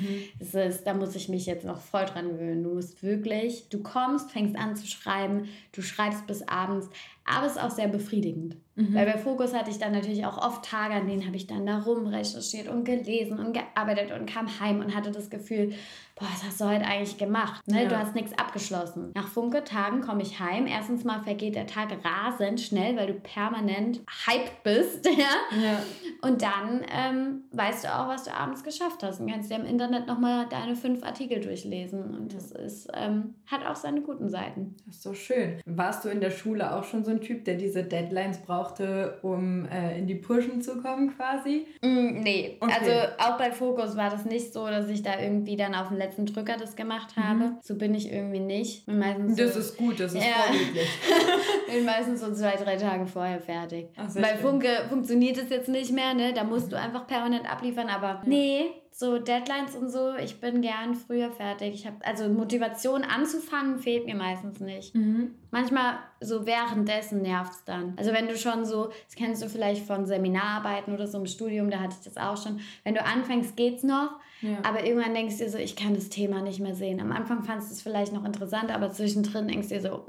da muss ich mich jetzt noch voll dran gewöhnen. Du musst wirklich, du kommst, fängst an zu schreiben, du schreibst bis abends, aber es ist auch sehr befriedigend. Weil bei Fokus hatte ich dann natürlich auch oft Tage, an denen habe ich dann da rum recherchiert und gelesen und gearbeitet und kam heim und hatte das Gefühl, boah, was hast du heute eigentlich gemacht? Ne? Ja. Du hast nichts abgeschlossen. Nach Funke-Tagen komme ich heim. Erstens mal vergeht der Tag rasend schnell, weil du permanent hyped bist. Ja? Und dann weißt du auch, was du abends geschafft hast und kannst dir im Internet nochmal deine 5 Artikel durchlesen. Und das ist, hat auch seine guten Seiten. Das ist doch schön. Warst du in der Schule auch schon so ein Typ, der diese Deadlines brauchte, um in die Pushen zu kommen quasi? Nee, okay. Also auch bei Fokus war das nicht so, dass ich da irgendwie dann auf den letzten Drücker das gemacht habe. So bin ich irgendwie nicht. Das ist gut, das ist vorbildlich. Ich bin meistens so 2-3 Tage vorher fertig. Bei Funke funktioniert es jetzt nicht mehr, ne? Da musst du einfach permanent abliefern, aber nee, so Deadlines und so, ich bin gern früher fertig. Also Motivation anzufangen fehlt mir meistens nicht. Manchmal so währenddessen nervt es dann. Also wenn du schon so, das kennst du vielleicht von Seminararbeiten oder so im Studium, da hatte ich das auch schon. Wenn du anfängst, geht's noch. Ja. Aber irgendwann denkst du dir so, ich kann das Thema nicht mehr sehen. Am Anfang fandest du es vielleicht noch interessant, aber zwischendrin denkst du dir so,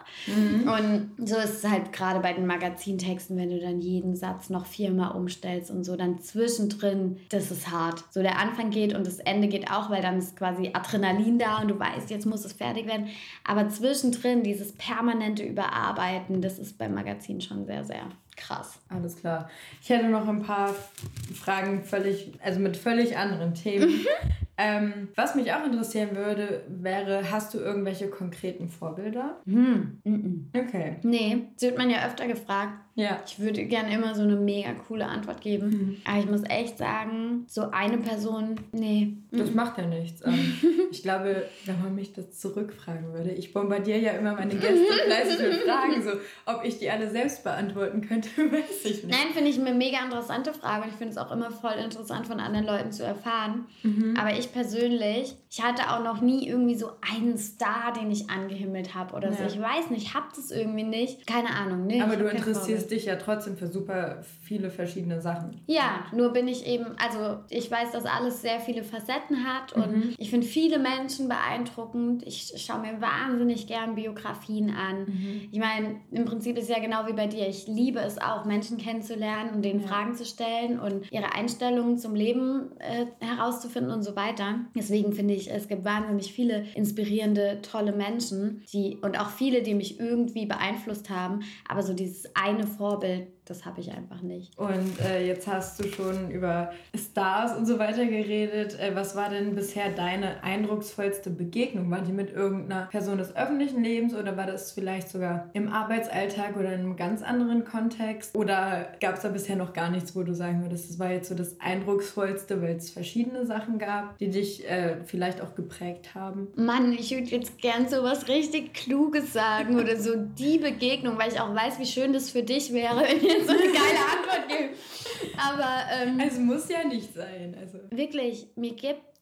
Und so ist es halt gerade bei den Magazintexten, wenn du dann jeden Satz noch 4-mal umstellst und so, dann zwischendrin, das ist hart. So der Anfang geht und das Ende geht auch, weil dann ist quasi Adrenalin da und du weißt, jetzt muss es fertig werden. Aber zwischendrin dieses permanente Überarbeiten, das ist beim Magazin schon sehr, sehr krass. Alles klar. Ich hätte noch ein paar Fragen mit völlig anderen Themen. Was mich auch interessieren würde, wäre, hast du irgendwelche konkreten Vorbilder? Okay. Nee, das wird man ja öfter gefragt. Ja. Ich würde gerne immer so eine mega coole Antwort geben. Aber ich muss echt sagen, so eine Person, nee. Das macht ja nichts. Ich glaube, wenn man mich das zurückfragen würde, ich bombardiere ja immer meine Gäste fleißig mit Fragen, so ob ich die alle selbst beantworten könnte, weiß ich nicht. Nein, finde ich eine mega interessante Frage und ich finde es auch immer voll interessant von anderen Leuten zu erfahren. Aber ich persönlich, ich hatte auch noch nie irgendwie so einen Star, den ich angehimmelt habe oder so. Ich weiß nicht, ich habe das irgendwie nicht. Keine Ahnung. Nee, aber du interessierst dich ja trotzdem für super viele verschiedene Sachen. Ja, nur bin ich eben, also ich weiß, dass alles sehr viele Facetten hat und ich finde viele Menschen beeindruckend. Ich schaue mir wahnsinnig gern Biografien an. Ich meine, im Prinzip ist es ja genau wie bei dir. Ich liebe es auch, Menschen kennenzulernen und denen Fragen zu stellen und ihre Einstellungen zum Leben herauszufinden und so weiter. Deswegen finde ich, es gibt wahnsinnig viele inspirierende, tolle Menschen und auch viele, die mich irgendwie beeinflusst haben. Aber so dieses eine Vorbild, das habe ich einfach nicht. Und jetzt hast du schon über Stars und so weiter geredet. Was war denn bisher deine eindrucksvollste Begegnung? War die mit irgendeiner Person des öffentlichen Lebens oder war das vielleicht sogar im Arbeitsalltag oder in einem ganz anderen Kontext? Oder gab es da bisher noch gar nichts, wo du sagen würdest, das war jetzt so das eindrucksvollste, weil es verschiedene Sachen gab, die dich vielleicht auch geprägt haben? Mann, ich würde jetzt gern so was richtig Kluges sagen oder so die Begegnung, weil ich auch weiß, wie schön das für dich wäre, wenn ihr so eine geile Antwort gibt. Aber es muss ja nicht sein. Also. Wirklich, mir gibt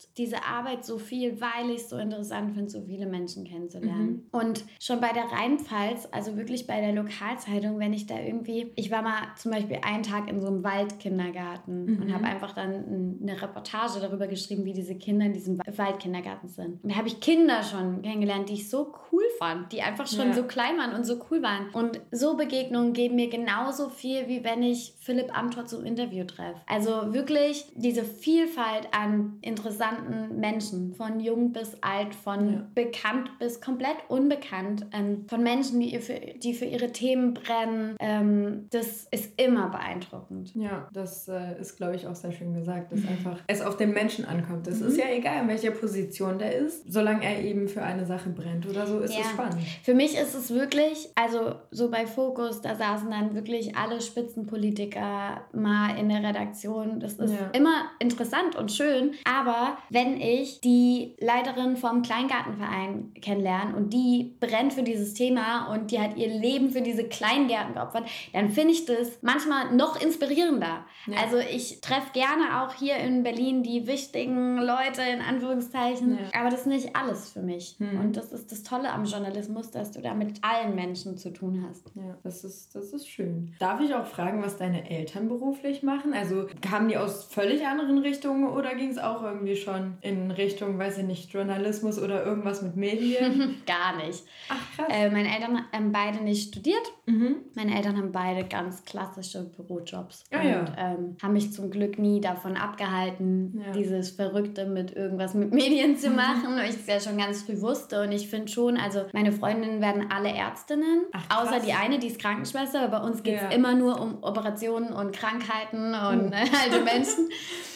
schätzt diese Arbeit so viel, weil ich es so interessant finde, so viele Menschen kennenzulernen. Und schon bei der Rheinpfalz, also wirklich bei der Lokalzeitung, wenn ich da irgendwie, ich war mal zum Beispiel einen Tag in so einem Waldkindergarten und habe einfach dann eine Reportage darüber geschrieben, wie diese Kinder in diesem Waldkindergarten sind. Und da habe ich Kinder schon kennengelernt, die ich so cool fand, die einfach schon so klein waren und so cool waren. Und so Begegnungen geben mir genauso viel, wie wenn ich Philipp Amthor zum Interview treffe. Also wirklich diese Vielfalt an interessanten Menschen, von jung bis alt, von bekannt bis komplett unbekannt, von Menschen, die für ihre Themen brennen, das ist immer beeindruckend. Ja, das ist, glaube ich, auch sehr schön gesagt, dass einfach es auf den Menschen ankommt. Es ist ja egal, in welcher Position der ist, solange er eben für eine Sache brennt oder so, ist es spannend. Für mich ist es wirklich, also so bei Fokus, da saßen dann wirklich alle Spitzenpolitiker mal in der Redaktion. Das ist immer interessant und schön, aber wenn ich die Leiterin vom Kleingartenverein kennenlerne und die brennt für dieses Thema und die hat ihr Leben für diese Kleingärten geopfert, dann finde ich das manchmal noch inspirierender. Ja. Also ich treffe gerne auch hier in Berlin die wichtigen Leute, in Anführungszeichen, aber das ist nicht alles für mich. Und das ist das Tolle am Journalismus, dass du da mit allen Menschen zu tun hast. Ja, das ist schön. Darf ich auch fragen, was deine Eltern beruflich machen? Also kamen die aus völlig anderen Richtungen oder ging es auch irgendwie schon in Richtung, weiß ich nicht, Journalismus oder irgendwas mit Medien? Gar nicht. Ach, krass. Meine Eltern haben beide nicht studiert. Meine Eltern haben beide ganz klassische Bürojobs und haben mich zum Glück nie davon abgehalten, dieses Verrückte mit irgendwas mit Medien zu machen, weil ich es ja schon ganz früh wusste. Und ich finde schon, also meine Freundinnen werden alle Ärztinnen, außer die eine, die ist Krankenschwester, aber bei uns geht es immer nur um Operationen und Krankheiten und alte Menschen.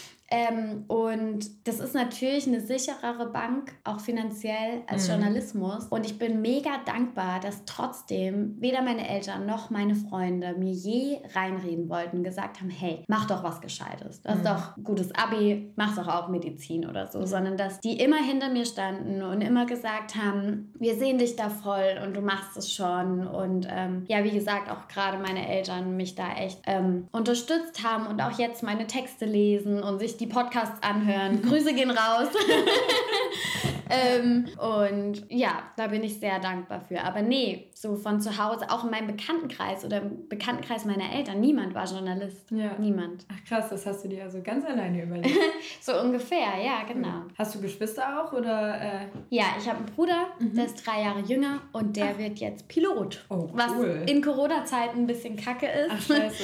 Und das ist natürlich eine sicherere Bank, auch finanziell, als Journalismus. Und ich bin mega dankbar, dass trotzdem weder meine Eltern noch meine Freunde mir je reinreden wollten und gesagt haben, hey, mach doch was Gescheites. Du hast doch ein gutes Abi, mach doch auch Medizin oder so. Sondern dass die immer hinter mir standen und immer gesagt haben, wir sehen dich da voll und du machst es schon. Und wie gesagt, auch gerade meine Eltern mich da echt unterstützt haben und auch jetzt meine Texte lesen und sich die Podcasts anhören. Grüße gehen raus. Und ja, da bin ich sehr dankbar für. Aber nee, so von zu Hause, auch in meinem Bekanntenkreis oder im Bekanntenkreis meiner Eltern, niemand war Journalist. Ja. Niemand. Ach krass, das hast du dir also ganz alleine überlegt. So ungefähr, ja, genau. Hast du Geschwister auch oder? Ja, ich habe einen Bruder, der ist 3 Jahre jünger und der wird jetzt Pilot. Oh, cool. Was in Corona-Zeiten ein bisschen kacke ist. Ach, scheiße.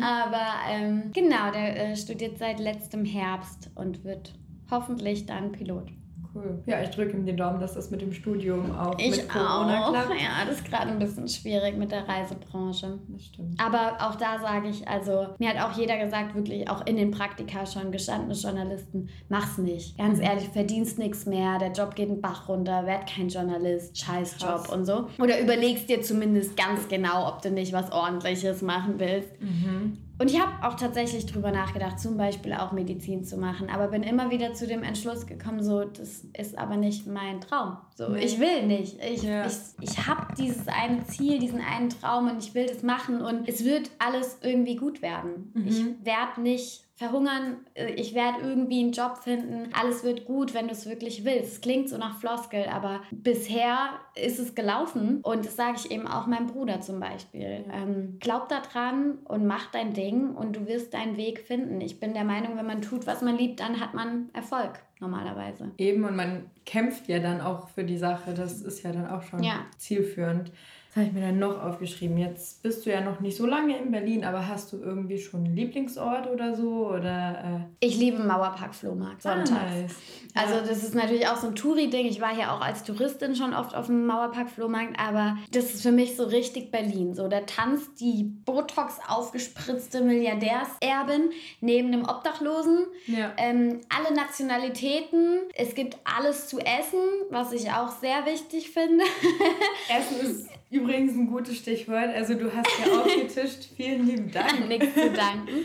Aber genau, der studiert seit letztem Herbst und wird hoffentlich dann Pilot. Cool. Ja, ich drücke ihm den Daumen, dass das mit dem Studium auch mit Corona klappt. Ja, das ist gerade ein bisschen schwierig mit der Reisebranche. Das stimmt. Aber auch da sage ich, also mir hat auch jeder gesagt, wirklich auch in den Praktika schon, gestandene Journalisten, mach's nicht. Ganz ehrlich, verdienst nichts mehr, der Job geht den Bach runter, werd kein Journalist, Scheißjob und so. Oder überlegst dir zumindest ganz genau, ob du nicht was Ordentliches machen willst. Und ich habe auch tatsächlich drüber nachgedacht, zum Beispiel auch Medizin zu machen, aber bin immer wieder zu dem Entschluss gekommen, so, das ist aber nicht mein Traum. So, ich will nicht. Ich habe dieses eine Ziel, diesen einen Traum und ich will das machen und es wird alles irgendwie gut werden. Ich werde nicht verhungern, ich werde irgendwie einen Job finden, alles wird gut, wenn du es wirklich willst. Es klingt so nach Floskel, aber bisher ist es gelaufen und das sage ich eben auch meinem Bruder zum Beispiel. Glaub da dran und mach dein Ding und du wirst deinen Weg finden. Ich bin der Meinung, wenn man tut, was man liebt, dann hat man Erfolg normalerweise. Eben, und man kämpft ja dann auch für die Sache, das ist ja dann auch schon zielführend. Das habe ich mir dann noch aufgeschrieben. Jetzt bist du ja noch nicht so lange in Berlin, aber hast du irgendwie schon einen Lieblingsort oder so? Oder, Ich liebe Mauerpark-Flohmarkt sonntags. Nice. Also das ist natürlich auch so ein Touri-Ding. Ich war hier auch als Touristin schon oft auf dem Mauerpark-Flohmarkt, aber das ist für mich so richtig Berlin. So, da tanzt die Botox aufgespritzte Milliardärserbin neben einem Obdachlosen. Ja. Alle Nationalitäten. Es gibt alles zu essen, was ich auch sehr wichtig finde. Essen ist Übrigens ein gutes Stichwort. Also du hast ja aufgetischt. Vielen lieben Dank. Nichts zu danken.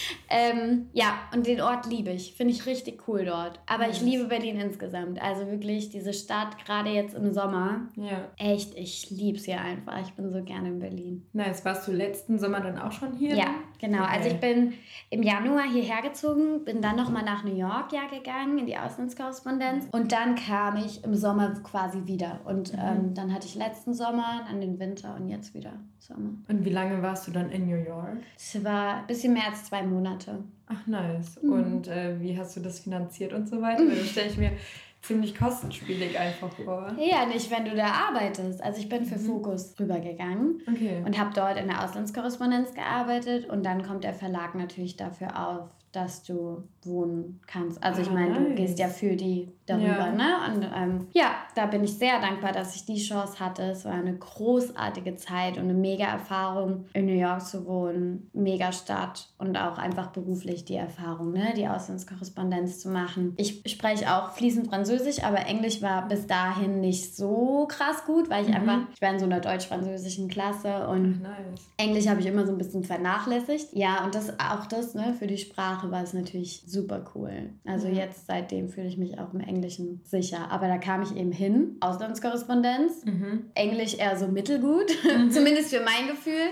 Ja, und den Ort liebe ich. Finde ich richtig cool dort. Aber ich liebe Berlin insgesamt. Also wirklich diese Stadt, gerade jetzt im Sommer. Ja. Echt, ich liebe es hier einfach. Ich bin so gerne in Berlin. Nice. Warst du letzten Sommer dann auch schon hier? Ja, genau. Okay. Also ich bin im Januar hierher gezogen, bin dann nochmal nach New York gegangen, in die Auslandskorrespondenz. Und dann kam ich im Sommer quasi wieder. Und dann hatte ich letzten Sommer, dann den Winter und jetzt wieder Sommer. Und wie lange warst du dann in New York? Es war ein bisschen mehr als 2 Monate. Ach, nice. Und wie hast du das finanziert und so weiter? Weil das stelle ich mir ziemlich kostenspielig einfach vor. Ja, nicht, wenn du da arbeitest. Also ich bin für Focus rübergegangen und habe dort in der Auslandskorrespondenz gearbeitet. Und dann kommt der Verlag natürlich dafür auf, dass du wohnen kannst. Also ich meine, du gehst ja für die darüber, ne? Und da bin ich sehr dankbar, dass ich die Chance hatte. Es war eine großartige Zeit und eine mega Erfahrung, in New York zu wohnen. Mega Stadt und auch einfach beruflich die Erfahrung, ne? Die Auslandskorrespondenz zu machen. Ich spreche auch fließend Französisch, aber Englisch war bis dahin nicht so krass gut, weil ich war in so einer deutsch-französischen Klasse und Englisch habe ich immer so ein bisschen vernachlässigt. Ja, und das ne, für die Sprache war es natürlich super cool. Also jetzt seitdem fühle ich mich auch im Englischen sicher. Aber da kam ich eben hin, Auslandskorrespondenz, Englisch eher so mittelgut, zumindest für mein Gefühl.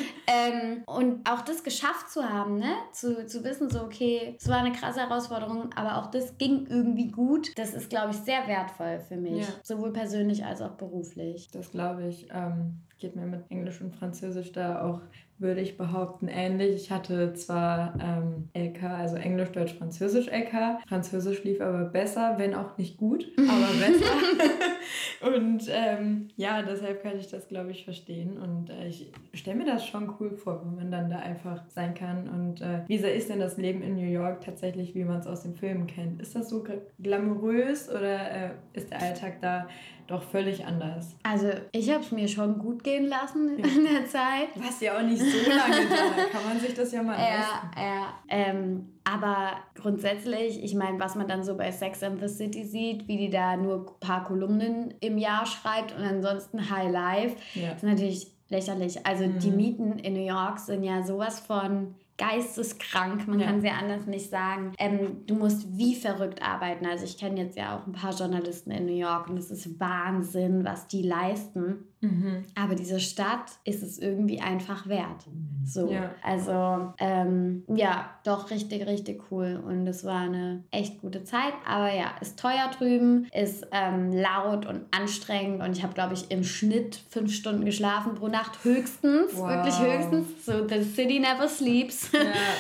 Und auch das geschafft zu haben, ne? Zu wissen, so okay, es war eine krasse Herausforderung, aber auch das ging irgendwie gut. Das ist, glaube ich, sehr wertvoll für mich. Ja. Sowohl persönlich als auch beruflich. Das glaube ich, geht mir mit Englisch und Französisch da auch, würde ich behaupten, ähnlich. Ich hatte zwar LK, also Englisch, Deutsch, Französisch LK. Französisch lief aber besser, wenn auch nicht gut, aber besser. Und deshalb kann ich das, glaube ich, verstehen. Und ich stelle mir das schon cool vor, wenn man dann da einfach sein kann. Und wie sehr ist denn das Leben in New York tatsächlich, wie man es aus den Filmen kennt? Ist das so glamourös oder ist der Alltag da doch völlig anders? Also ich habe es mir schon gut gehen lassen in der Zeit. Du hast ja auch nicht so lange da, kann man sich das ja mal leisten. Aber grundsätzlich, ich meine, was man dann so bei Sex and the City sieht, wie die da nur ein paar Kolumnen im Jahr schreibt und ansonsten High Life, ist natürlich lächerlich. Also die Mieten in New York sind ja sowas von geisteskrank, man kann es ja anders nicht sagen. Du musst wie verrückt arbeiten. Also ich kenne jetzt ja auch ein paar Journalisten in New York und es ist Wahnsinn, was die leisten. Aber diese Stadt ist es irgendwie einfach wert. So, also doch richtig, richtig cool und es war eine echt gute Zeit, aber ja, ist teuer drüben, ist laut und anstrengend und ich habe, glaube ich, im Schnitt 5 Stunden geschlafen pro Nacht, höchstens, wirklich höchstens, so the city never sleeps.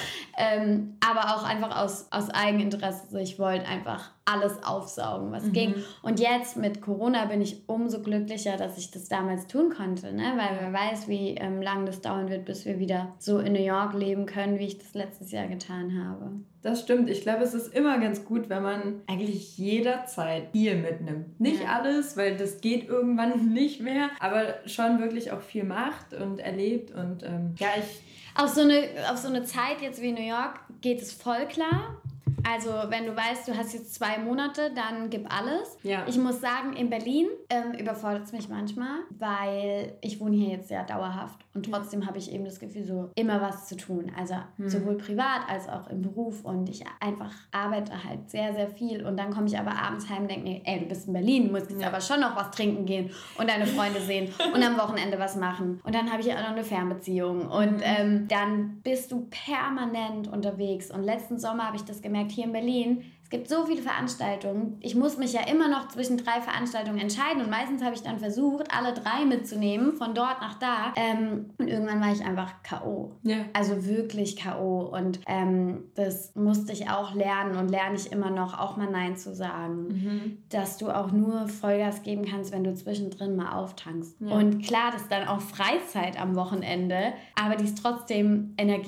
Aber auch einfach aus Eigeninteresse, ich wollte einfach alles aufsaugen, was ging. Und jetzt mit Corona bin ich umso glücklicher, dass ich das damals tun konnte, ne? Weil wer weiß, wie lange das dauern wird, bis wir wieder so in New York leben können, wie ich das letztes Jahr getan habe. Das stimmt. Ich glaube, es ist immer ganz gut, wenn man eigentlich jederzeit viel mitnimmt. Nicht alles, weil das geht irgendwann nicht mehr, aber schon wirklich auch viel macht und erlebt. Und Auf so eine Zeit jetzt wie New York geht es voll klar. Also wenn du weißt, du hast jetzt 2 Monate, dann gib alles. Ja. Ich muss sagen, in Berlin überfordert es mich manchmal, weil ich wohne hier jetzt sehr dauerhaft und trotzdem habe ich eben das Gefühl, so immer was zu tun. Also sowohl privat als auch im Beruf und ich einfach arbeite halt sehr, sehr viel und dann komme ich aber abends heim und denke mir, ey, du bist in Berlin, du musst jetzt aber schon noch was trinken gehen und deine Freunde sehen und am Wochenende was machen. Und dann habe ich auch noch eine Fernbeziehung und dann bist du permanent unterwegs und letzten Sommer habe ich das gemerkt, hier in Berlin, es gibt so viele Veranstaltungen. Ich muss mich ja immer noch zwischen 3 Veranstaltungen entscheiden und meistens habe ich dann versucht, alle 3 mitzunehmen, von dort nach da. Und irgendwann war ich einfach K.O. Yeah. Also wirklich K.O. Und das musste ich auch lernen und lerne ich immer noch, auch mal Nein zu sagen. Dass du auch nur Vollgas geben kannst, wenn du zwischendrin mal auftankst. Ja. Und klar, das ist dann auch Freizeit am Wochenende, aber die ist trotzdem Energie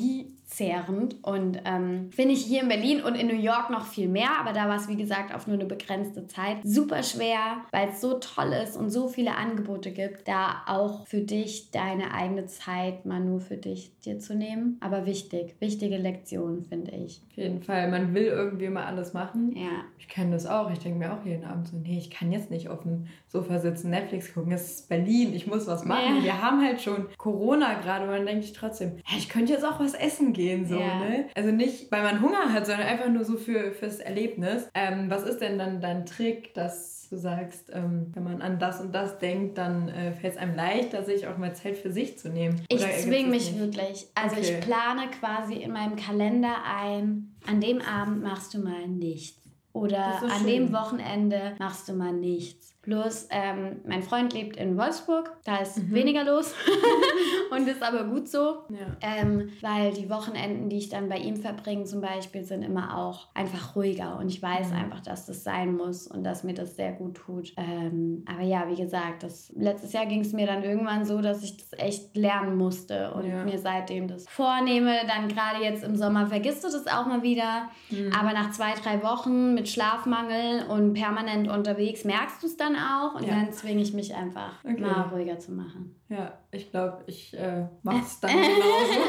kräftezehrend und finde ich hier in Berlin und in New York noch viel mehr, aber da war es, wie gesagt, auf nur eine begrenzte Zeit super schwer, weil es so toll ist und so viele Angebote gibt, da auch für dich deine eigene Zeit mal nur für dich dir zu nehmen. Aber wichtige Lektion, finde ich. Auf jeden Fall, man will irgendwie immer alles machen. Ja. Ich kenne das auch, ich denke mir auch jeden Abend so, nee, ich kann jetzt nicht auf dem Sofa sitzen, Netflix gucken, das ist Berlin, ich muss was machen. Ja. Wir haben halt schon Corona gerade und dann denke ich trotzdem, ich könnte jetzt auch was essen gehen, so, ne? Also nicht, weil man Hunger hat, sondern einfach nur so fürs Erlebnis. Was ist denn dann dein Trick, dass du sagst, wenn man an das und das denkt, dann fällt es einem leichter, sich auch mal Zeit für sich zu nehmen? Ich zwinge mich wirklich. Also ich plane quasi in meinem Kalender ein, an dem Abend machst du mal nichts. Oder an dem Wochenende machst du mal nichts. Plus, mein Freund lebt in Wolfsburg, da ist weniger los und ist aber gut so, weil die Wochenenden, die ich dann bei ihm verbringe zum Beispiel, sind immer auch einfach ruhiger und ich weiß einfach, dass das sein muss und dass mir das sehr gut tut. Aber ja, wie gesagt, letztes Jahr ging es mir dann irgendwann so, dass ich das echt lernen musste und mir seitdem das vornehme. Dann gerade jetzt im Sommer vergisst du das auch mal wieder, aber nach 2-3 Wochen mit Schlafmangel und permanent unterwegs merkst du es dann auch und dann zwinge ich mich einfach mal ruhiger zu machen. Ja, ich glaube, ich mache es dann genauso.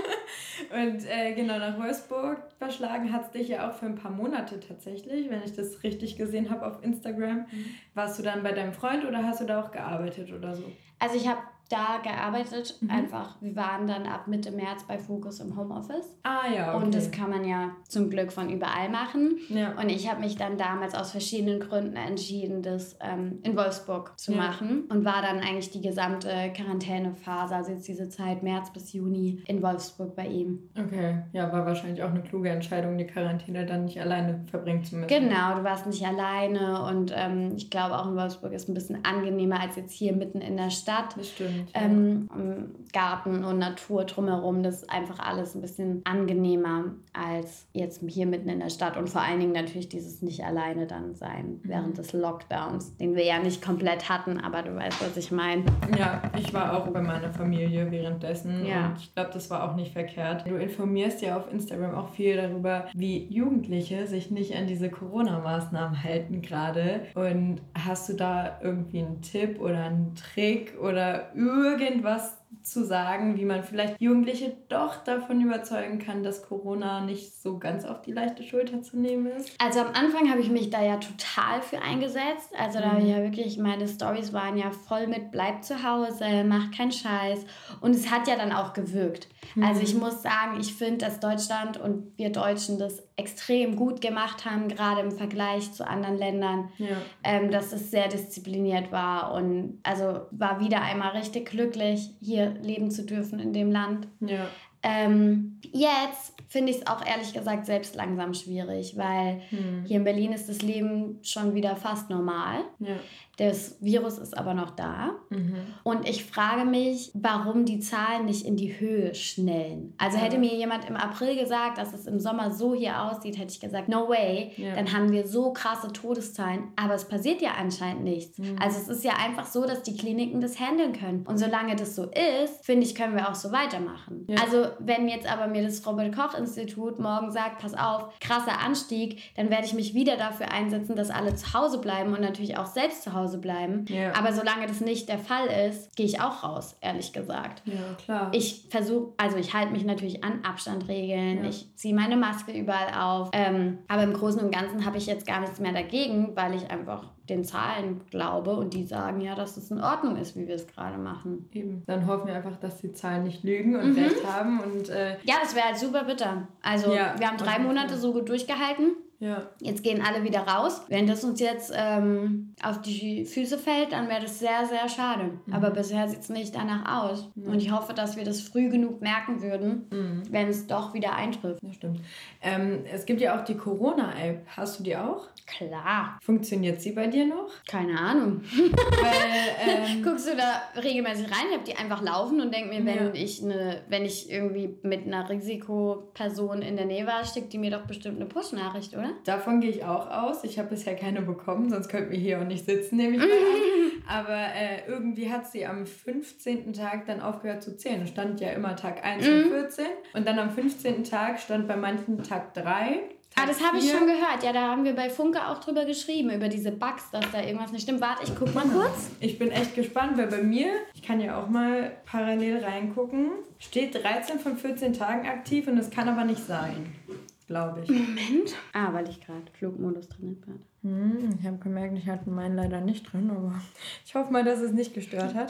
Und genau, nach Wolfsburg verschlagen hat es dich ja auch für ein paar Monate tatsächlich, wenn ich das richtig gesehen habe auf Instagram. Warst du dann bei deinem Freund oder hast du da auch gearbeitet oder so? Also ich habe da gearbeitet, einfach. Wir waren dann ab Mitte März bei Focus im Homeoffice. Ah ja, okay. Und das kann man ja zum Glück von überall machen. Ja. Und ich habe mich dann damals aus verschiedenen Gründen entschieden, das in Wolfsburg zu machen. Und war dann eigentlich die gesamte Quarantänephase, also jetzt diese Zeit März bis Juni in Wolfsburg bei ihm. Okay, ja, war wahrscheinlich auch eine kluge Entscheidung, die Quarantäne dann nicht alleine verbringen zu müssen. Genau, du warst nicht alleine und ich glaube auch in Wolfsburg ist ein bisschen angenehmer als jetzt hier mitten in der Stadt. Das stimmt. Garten und Natur drumherum, das ist einfach alles ein bisschen angenehmer als jetzt hier mitten in der Stadt und vor allen Dingen natürlich dieses nicht alleine dann sein während des Lockdowns, den wir ja nicht komplett hatten, aber du weißt, was ich meine. Ja, ich war auch bei meiner Familie währenddessen und ich glaube, das war auch nicht verkehrt. Du informierst ja auf Instagram auch viel darüber, wie Jugendliche sich nicht an diese Corona-Maßnahmen halten gerade, und hast du da irgendwie einen Tipp oder einen Trick oder irgendwas zu sagen, wie man vielleicht Jugendliche doch davon überzeugen kann, dass Corona nicht so ganz auf die leichte Schulter zu nehmen ist? Also am Anfang habe ich mich da ja total für eingesetzt. Also da habe ich ja wirklich, meine Storys waren ja voll mit bleib zu Hause, mach keinen Scheiß. Und es hat ja dann auch gewirkt. Also ich muss sagen, ich finde, dass Deutschland und wir Deutschen das extrem gut gemacht haben, gerade im Vergleich zu anderen Ländern, dass es sehr diszipliniert war und also war wieder einmal richtig glücklich, hier leben zu dürfen in dem Land. Ja. Jetzt finde ich es auch ehrlich gesagt selbst langsam schwierig, weil hier in Berlin ist das Leben schon wieder fast normal. Ja. Das Virus ist aber noch da. Und ich frage mich, warum die Zahlen nicht in die Höhe schnellen. Also hätte mir jemand im April gesagt, dass es im Sommer so hier aussieht, hätte ich gesagt, no way, dann haben wir so krasse Todeszahlen. Aber es passiert ja anscheinend nichts. Also es ist ja einfach so, dass die Kliniken das handeln können. Und solange das so ist, finde ich, können wir auch so weitermachen. Ja. Also wenn jetzt aber mir das Robert-Koch-Institut morgen sagt, pass auf, krasser Anstieg, dann werde ich mich wieder dafür einsetzen, dass alle zu Hause bleiben und natürlich auch selbst zu Hause bleiben. Ja. Aber solange das nicht der Fall ist, gehe ich auch raus, ehrlich gesagt. Ja, klar. Ich versuche, also ich halte mich natürlich an Abstandregeln, ich ziehe meine Maske überall auf, aber im Großen und Ganzen habe ich jetzt gar nichts mehr dagegen, weil ich einfach den Zahlen glaube und die sagen ja, dass es in Ordnung ist, wie wir es gerade machen. Eben. Dann hoffen wir einfach, dass die Zahlen nicht lügen und recht haben. Und, ja, das wäre halt super bitter. Also wir haben 3 Monate so gut durchgehalten. Ja. Jetzt gehen alle wieder raus. Wenn das uns jetzt auf die Füße fällt, dann wäre das sehr, sehr schade. Aber bisher sieht es nicht danach aus. Und ich hoffe, dass wir das früh genug merken würden, wenn es doch wieder eintrifft. Das stimmt. Es gibt ja auch die Corona-App. Hast du die auch? Klar. Funktioniert sie bei dir noch? Keine Ahnung. Weil, guckst du da regelmäßig rein? Ich habe die einfach laufen und denke mir, wenn ich irgendwie mit einer Risikoperson in der Nähe war, schickt die mir doch bestimmt eine Push-Nachricht, oder? Davon gehe ich auch aus. Ich habe bisher keine bekommen, sonst könnten wir hier auch nicht sitzen, nehme ich mal an. Aber irgendwie hat sie am 15. Tag dann aufgehört zu zählen. Es stand ja immer Tag 1 und 14. Und dann am 15. Tag stand bei manchen Tag 3. Das habe ich schon gehört. Ja, da haben wir bei Funke auch drüber geschrieben, über diese Bugs, dass da irgendwas nicht stimmt. Warte, ich guck mal kurz. Ich bin echt gespannt, weil bei mir, ich kann ja auch mal parallel reingucken, steht 13 von 14 Tagen aktiv und das kann aber nicht sein, glaube ich. Moment. Weil ich gerade Flugmodus drin habe. Ich habe gemerkt, ich hatte meinen leider nicht drin, aber ich hoffe mal, dass es nicht gestört hat.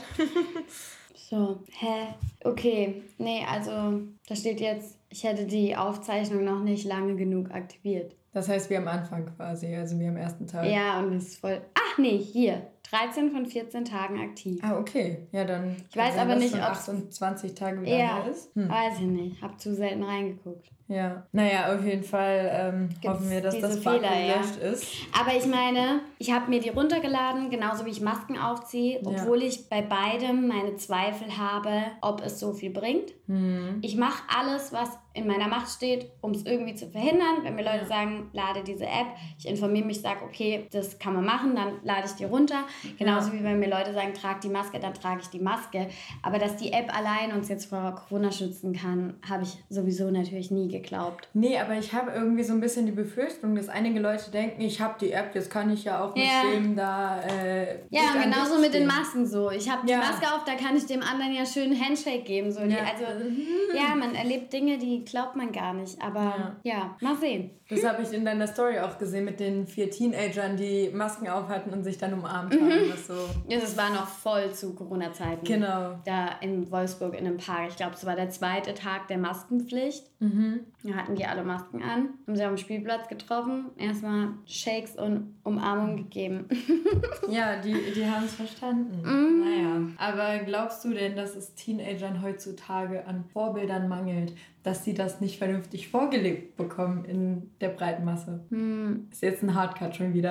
So, okay. Nee, also da steht jetzt, ich hätte die Aufzeichnung noch nicht lange genug aktiviert. Das heißt, wir am Anfang quasi, also wir am ersten Tag. Ja, und es ist voll... Ach nee, hier. 13 von 14 Tagen aktiv. Okay. Ja, dann... Ich weiß aber nicht, ob... 28 Tage wieder her ist. Weiß ich nicht. Hab zu selten reingeguckt. Ja. Naja, auf jeden Fall hoffen wir, dass das Bug gelöscht ist. Aber ich meine, ich habe mir die runtergeladen, genauso wie ich Masken aufziehe, obwohl ich bei beidem meine Zweifel habe, ob es so viel bringt. Ich mache alles, was in meiner Macht steht, um es irgendwie zu verhindern. Wenn mir Leute sagen, lade diese App, ich informiere mich, sage, okay, das kann man machen, dann lade ich die runter. Genauso wie wenn mir Leute sagen, trag die Maske, dann trage ich die Maske. Aber dass die App allein uns jetzt vor Corona schützen kann, habe ich sowieso natürlich nie geglaubt. Nee, aber ich habe irgendwie so ein bisschen die Befürchtung, dass einige Leute denken, ich habe die App, jetzt kann ich ja auch mit dem da... ja, und genauso mit den Masken so. Ich habe die Maske auf, da kann ich dem anderen ja schön einen Handshake geben. So. Man erlebt Dinge, die glaubt man gar nicht. Aber mal sehen. Das habe ich in deiner Story auch gesehen mit den 4 Teenagern, die Masken auf hatten und sich dann umarmt haben. Das war noch voll zu Corona-Zeiten. Genau. Da in Wolfsburg in einem Park. Ich glaube, es war der 2. Tag der Maskenpflicht. Da hatten die alle Masken an. Haben sie auf dem Spielplatz getroffen. Erstmal Shakes und Umarmung gegeben. Ja, die haben es verstanden. Naja. Aber glaubst du denn, dass es Teenagern heutzutage an Vorbildern mangelt? Dass sie das nicht vernünftig vorgelebt bekommen in der breiten Masse? Ist jetzt ein Hardcut schon wieder.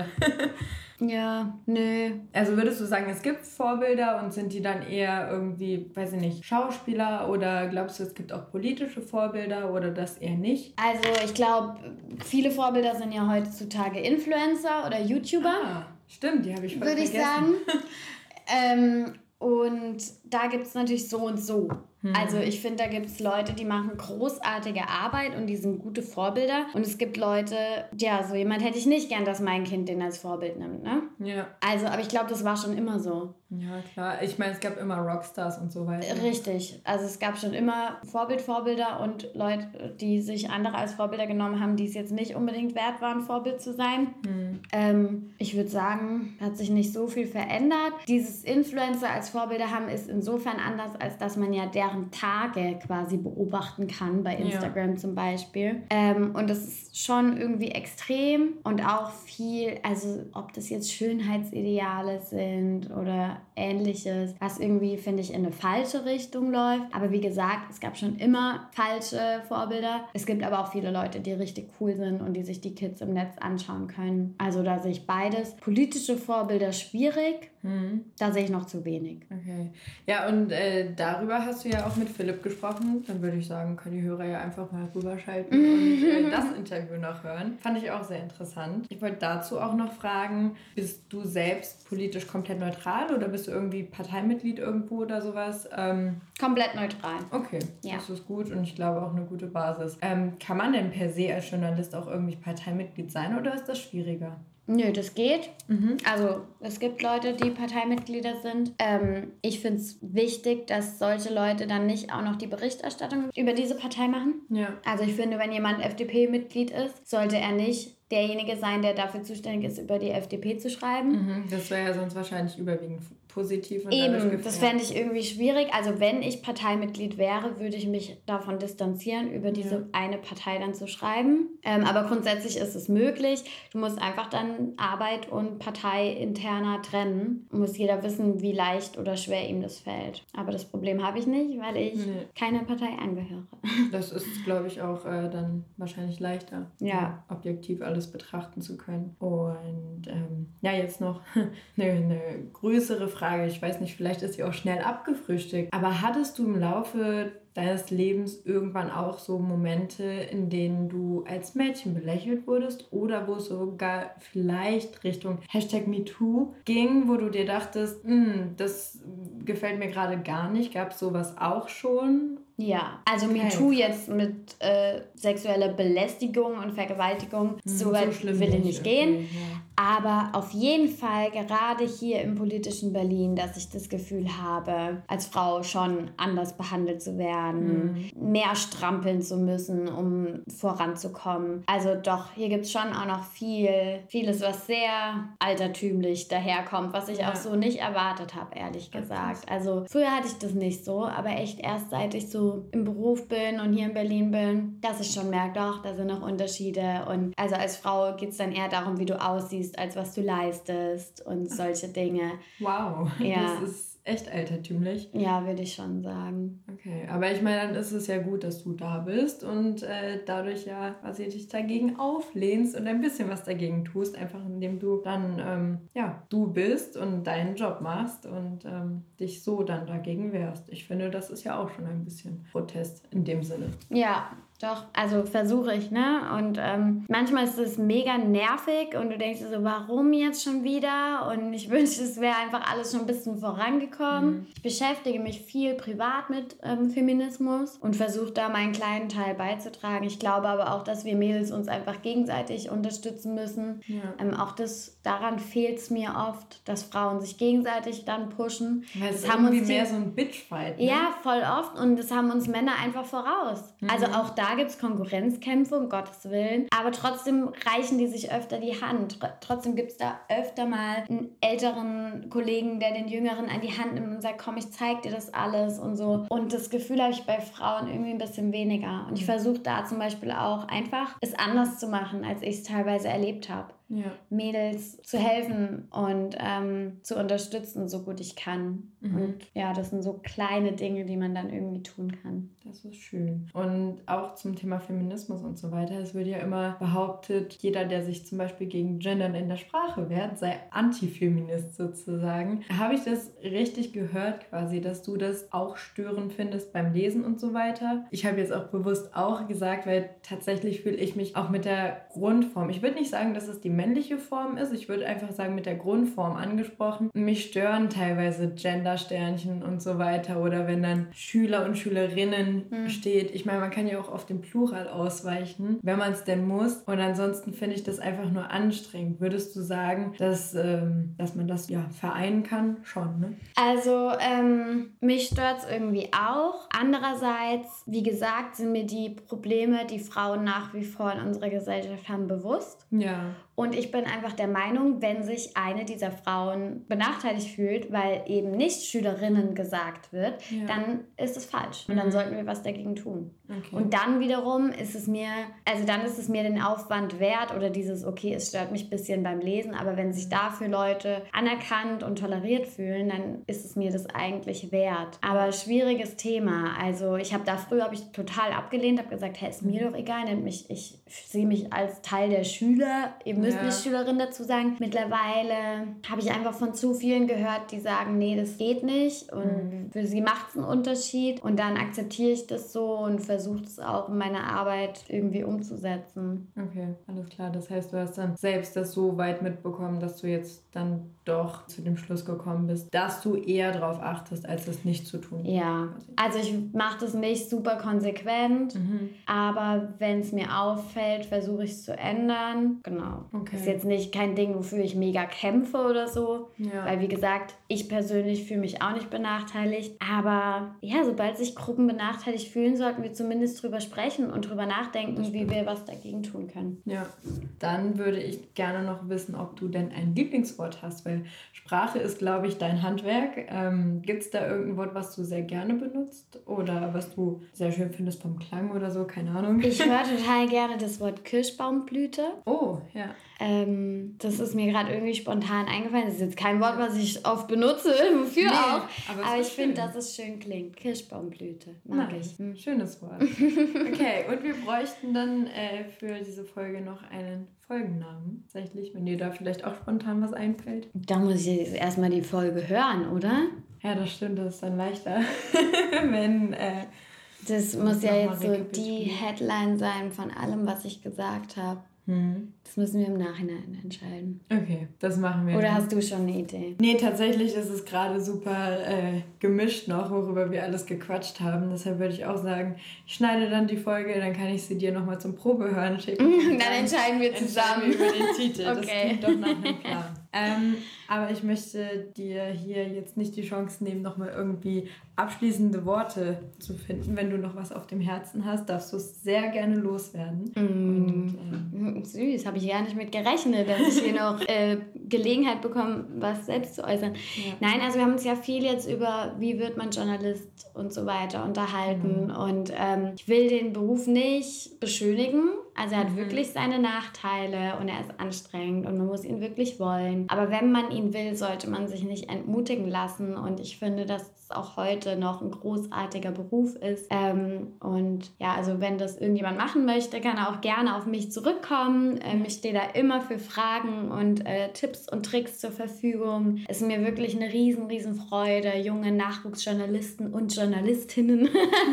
Ja, nö. Also würdest du sagen, es gibt Vorbilder und sind die dann eher irgendwie, weiß ich nicht, Schauspieler, oder glaubst du, es gibt auch politische Vorbilder oder das eher nicht? Also ich glaube, viele Vorbilder sind ja heutzutage Influencer oder YouTuber. Stimmt, die habe ich voll vergessen. Würde ich sagen. Und da gibt es natürlich so und so. Also ich finde, da gibt es Leute, die machen großartige Arbeit und die sind gute Vorbilder. Und es gibt Leute, so jemand hätte ich nicht gern, dass mein Kind den als Vorbild nimmt, ne? Ja. Also, aber ich glaube, das war schon immer so. Ja, klar. Ich meine, es gab immer Rockstars und so weiter. Richtig. Also es gab schon immer Vorbilder und Leute, die sich andere als Vorbilder genommen haben, die es jetzt nicht unbedingt wert waren, Vorbild zu sein. Ich würde sagen, hat sich nicht so viel verändert. Dieses Influencer als Vorbilder haben ist insofern anders, als dass man ja deren Tage quasi beobachten kann, bei Instagram zum Beispiel. Und das ist schon irgendwie extrem und auch viel, also ob das jetzt Schönheitsideale sind oder Ähnliches, was irgendwie, finde ich, in eine falsche Richtung läuft. Aber wie gesagt, es gab schon immer falsche Vorbilder. Es gibt aber auch viele Leute, die richtig cool sind und die sich die Kids im Netz anschauen können. Also da sehe ich beides. Politische Vorbilder schwierig, da sehe ich noch zu wenig. Okay. Ja, und darüber hast du ja auch mit Philipp gesprochen. Dann würde ich sagen, können die Hörer ja einfach mal rüberschalten und das Interview noch hören. Fand ich auch sehr interessant. Ich wollte dazu auch noch fragen, bist du selbst politisch komplett neutral oder bist du irgendwie Parteimitglied irgendwo oder sowas? Komplett neutral. Okay, das ist gut und ich glaube auch eine gute Basis. Kann man denn per se als Journalist auch irgendwie Parteimitglied sein oder ist das schwieriger? Nö, das geht. Also es gibt Leute, die Parteimitglieder sind. Ich finde es wichtig, dass solche Leute dann nicht auch noch die Berichterstattung über diese Partei machen. Ja. Also ich finde, wenn jemand FDP-Mitglied ist, sollte er nicht derjenige sein, der dafür zuständig ist, über die FDP zu schreiben. Das wäre ja sonst wahrscheinlich überwiegend positiv. Und eben, das fände ich irgendwie schwierig. Also wenn ich Parteimitglied wäre, würde ich mich davon distanzieren, über diese eine Partei dann zu schreiben. Aber grundsätzlich ist es möglich. Du musst einfach dann Arbeit und Partei interner trennen. Muss jeder wissen, wie leicht oder schwer ihm das fällt. Aber das Problem habe ich nicht, weil ich keiner Partei angehöre. Das ist, glaube ich, auch dann wahrscheinlich leichter, objektiv alles betrachten zu können. Und jetzt noch eine größere Frage. Ich weiß nicht, vielleicht ist sie auch schnell abgefrühstückt. Aber hattest du im Laufe deines Lebens irgendwann auch so Momente, in denen du als Mädchen belächelt wurdest oder wo es sogar vielleicht Richtung #MeToo ging, wo du dir dachtest, das gefällt mir gerade gar nicht? Gab es sowas auch schon? Ja, also MeToo jetzt mit sexueller Belästigung und Vergewaltigung, so weit will ich nicht gehen. Ja. Aber auf jeden Fall gerade hier im politischen Berlin, dass ich das Gefühl habe, als Frau schon anders behandelt zu werden, mehr strampeln zu müssen, um voranzukommen. Also doch, hier gibt es schon auch noch vieles, was sehr altertümlich daherkommt, was ich auch so nicht erwartet habe, ehrlich gesagt. Also früher hatte ich das nicht so, aber echt erst seit ich so im Beruf bin und hier in Berlin bin, dass ich schon merke, doch, da sind noch Unterschiede. Und also als Frau geht es dann eher darum, wie du aussiehst, als was du leistest und solche Dinge. Wow, ja. Das ist echt altertümlich. Ja, würde ich schon sagen. Okay, aber ich meine, dann ist es ja gut, dass du da bist und dadurch ja quasi dich dagegen auflehnst und ein bisschen was dagegen tust, einfach indem du dann, du bist und deinen Job machst und dich so dann dagegen wehrst. Ich finde, das ist ja auch schon ein bisschen Protest in dem Sinne. Ja, doch, also versuche ich, ne? Und manchmal ist es mega nervig und du denkst dir so, warum jetzt schon wieder? Und ich wünschte, es wäre einfach alles schon ein bisschen vorangekommen. Ich beschäftige mich viel privat mit Feminismus und versuche da meinen kleinen Teil beizutragen. Ich glaube aber auch, dass wir Mädels uns einfach gegenseitig unterstützen müssen. Ja. Auch daran fehlt es mir oft, dass Frauen sich gegenseitig dann pushen. Weil es haben irgendwie mehr so ein Bitchfight. Ne? Ja, voll oft. Und das haben uns Männer einfach voraus. Also auch da gibt es Konkurrenzkämpfe, um Gottes Willen. Aber trotzdem reichen die sich öfter die Hand. Trotzdem gibt es da öfter mal einen älteren Kollegen, der den Jüngeren an die Hand nimmt und sagt, komm, ich zeig dir das alles und so. Und das Gefühl habe ich bei Frauen irgendwie ein bisschen weniger. Und ich versuche da zum Beispiel auch einfach, es anders zu machen, als ich es teilweise erlebt habe. Ja. Mädels zu helfen und zu unterstützen, so gut ich kann. Und ja, das sind so kleine Dinge, die man dann irgendwie tun kann. Das ist schön. Und auch zum Thema Feminismus und so weiter. Es wird ja immer behauptet, jeder, der sich zum Beispiel gegen Gendern in der Sprache wehrt, sei Antifeminist sozusagen. Habe ich das richtig gehört quasi, dass du das auch störend findest beim Lesen und so weiter? Ich habe jetzt auch bewusst auch gesagt, weil tatsächlich fühle ich mich auch mit der Grundform. Ich würde nicht sagen, dass es die männliche Form ist. Ich würde einfach sagen, mit der Grundform angesprochen. Mich stören teilweise Gendersternchen und so weiter oder wenn dann Schüler und Schülerinnen steht. Ich meine, man kann ja auch auf den Plural ausweichen, wenn man es denn muss. Und ansonsten finde ich das einfach nur anstrengend. Würdest du sagen, dass man das ja vereinen kann? Schon, ne? Also, mich stört es irgendwie auch. Andererseits, wie gesagt, sind mir die Probleme, die Frauen nach wie vor in unserer Gesellschaft haben, bewusst. Ja. Und ich bin einfach der Meinung, wenn sich eine dieser Frauen benachteiligt fühlt, weil eben nicht Schülerinnen gesagt wird, dann ist es falsch. Und dann sollten wir was dagegen tun. Okay. Und dann wiederum ist es mir den Aufwand wert oder dieses, okay, es stört mich ein bisschen beim Lesen, aber wenn sich dafür Leute anerkannt und toleriert fühlen, dann ist es mir das eigentlich wert. Aber schwieriges Thema. Also früher habe ich total abgelehnt, habe gesagt, hey, ist mir doch egal, ich sehe mich als Teil der Schüler, ihr müsst nicht Schülerin dazu sagen. Mittlerweile habe ich einfach von zu vielen gehört, die sagen, nee, das geht nicht und für sie macht es einen Unterschied und dann akzeptiere ich das so und versuche es auch in meiner Arbeit irgendwie umzusetzen. Okay, alles klar. Das heißt, du hast dann selbst das so weit mitbekommen, dass du jetzt dann doch zu dem Schluss gekommen bist, dass du eher darauf achtest, als es nicht zu tun. Ja, also ich mache das nicht super konsequent, aber wenn es mir auffällt, versuche ich es zu ändern. Genau. Okay. Ist jetzt kein Ding, wofür ich mega kämpfe oder so, weil wie gesagt, ich persönlich fühle mich auch nicht benachteiligt, aber ja, sobald sich Gruppen benachteiligt fühlen, sollten wir zumindest drüber sprechen und drüber nachdenken, wie wir was dagegen tun können. Ja, dann würde ich gerne noch wissen, ob du denn ein Lieblingswort hast, weil Sprache ist, glaube ich, dein Handwerk. Gibt es da irgendein Wort, was du sehr gerne benutzt oder was du sehr schön findest vom Klang oder so? Keine Ahnung. Ich höre total gerne das Wort Kirschbaumblüte. Oh, ja. Das ist mir gerade irgendwie spontan eingefallen. Das ist jetzt kein Wort, was ich oft benutze, wofür auch. Aber ich finde, dass es schön klingt. Kirschbaumblüte, mag ich. Schönes Wort. Okay, und wir bräuchten dann für diese Folge noch einen Folgennamen. Tatsächlich, wenn dir da vielleicht auch spontan was einfällt. Da muss ich jetzt erstmal die Folge hören, oder? Ja, das stimmt. Das ist dann leichter, wenn Das muss ja Nochmal jetzt so die Headline sein von allem, was ich gesagt habe. Das müssen wir im Nachhinein entscheiden. Okay, das machen wir. Oder hast du schon eine Idee? Nee, tatsächlich ist es gerade super gemischt noch, worüber wir alles gequatscht haben. Deshalb würde ich auch sagen, ich schneide dann die Folge, dann kann ich sie dir nochmal zum Probehören schicken. Dann entscheiden wir zusammen über den Titel. Okay. Das klingt doch nach einem Plan. Aber ich möchte dir hier jetzt nicht die Chance nehmen, nochmal irgendwie abschließende Worte zu finden. Wenn du noch was auf dem Herzen hast, darfst du es sehr gerne loswerden. Und, süß, habe ich gar nicht mit gerechnet, dass ich hier noch Gelegenheit bekomme, was selbst zu äußern. Ja. Nein, also wir haben uns ja viel jetzt über, wie wird man Journalist und so weiter unterhalten. Und ich will den Beruf nicht beschönigen. Also er hat wirklich seine Nachteile und er ist anstrengend und man muss ihn wirklich wollen. Aber wenn man ihn will, sollte man sich nicht entmutigen lassen. Und ich finde, dass es auch heute noch ein großartiger Beruf ist. Und ja, also wenn das irgendjemand machen möchte, kann er auch gerne auf mich zurückkommen. Ich stehe da immer für Fragen und Tipps und Tricks zur Verfügung. Es ist mir wirklich eine riesen Freude, junge Nachwuchsjournalisten und Journalistinnen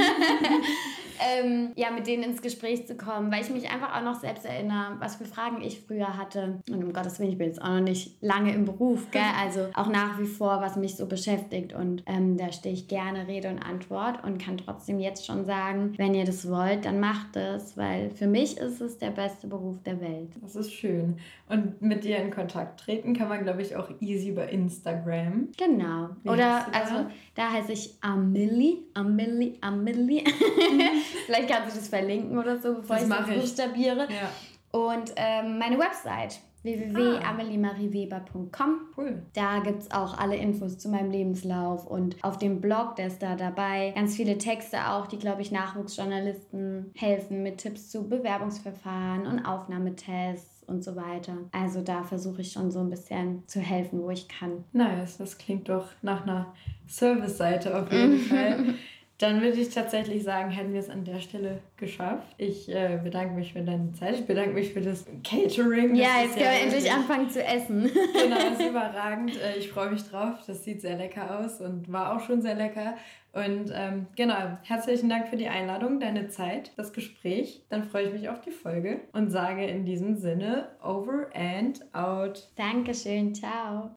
mit denen ins Gespräch zu kommen, weil ich mich einfach auch noch selbst erinnere, was für Fragen ich früher hatte. Und um Gottes Willen, ich bin jetzt auch noch nicht lange im Beruf, gell? Also auch nach wie vor, was mich so beschäftigt. Und da stehe ich gerne Rede und Antwort und kann trotzdem jetzt schon sagen, wenn ihr das wollt, dann macht es, weil für mich ist es der beste Beruf der Welt. Das ist schön. Und mit dir in Kontakt treten kann man, glaube ich, auch easy über Instagram. Genau. Oder, also da heiße ich Amelie. Vielleicht kannst du das verlinken oder so, bevor ich das buchstabiere. Ja. Und meine Website www.ameliemariweber.com. Cool. Da gibt es auch alle Infos zu meinem Lebenslauf und auf dem Blog, der ist da dabei. Ganz viele Texte auch, die, glaube ich, Nachwuchsjournalisten helfen mit Tipps zu Bewerbungsverfahren und Aufnahmetests und so weiter. Also da versuche ich schon so ein bisschen zu helfen, wo ich kann. Nice, das klingt doch nach einer Service-Seite auf jeden Fall. Dann würde ich tatsächlich sagen, hätten wir es an der Stelle geschafft. Ich bedanke mich für deine Zeit. Ich bedanke mich für das Catering. Ja, jetzt können wir endlich anfangen zu essen. Genau, das ist überragend. Ich freue mich drauf. Das sieht sehr lecker aus und war auch schon sehr lecker. Und genau, herzlichen Dank für die Einladung, deine Zeit, das Gespräch. Dann freue ich mich auf die Folge und sage in diesem Sinne over and out. Dankeschön, ciao.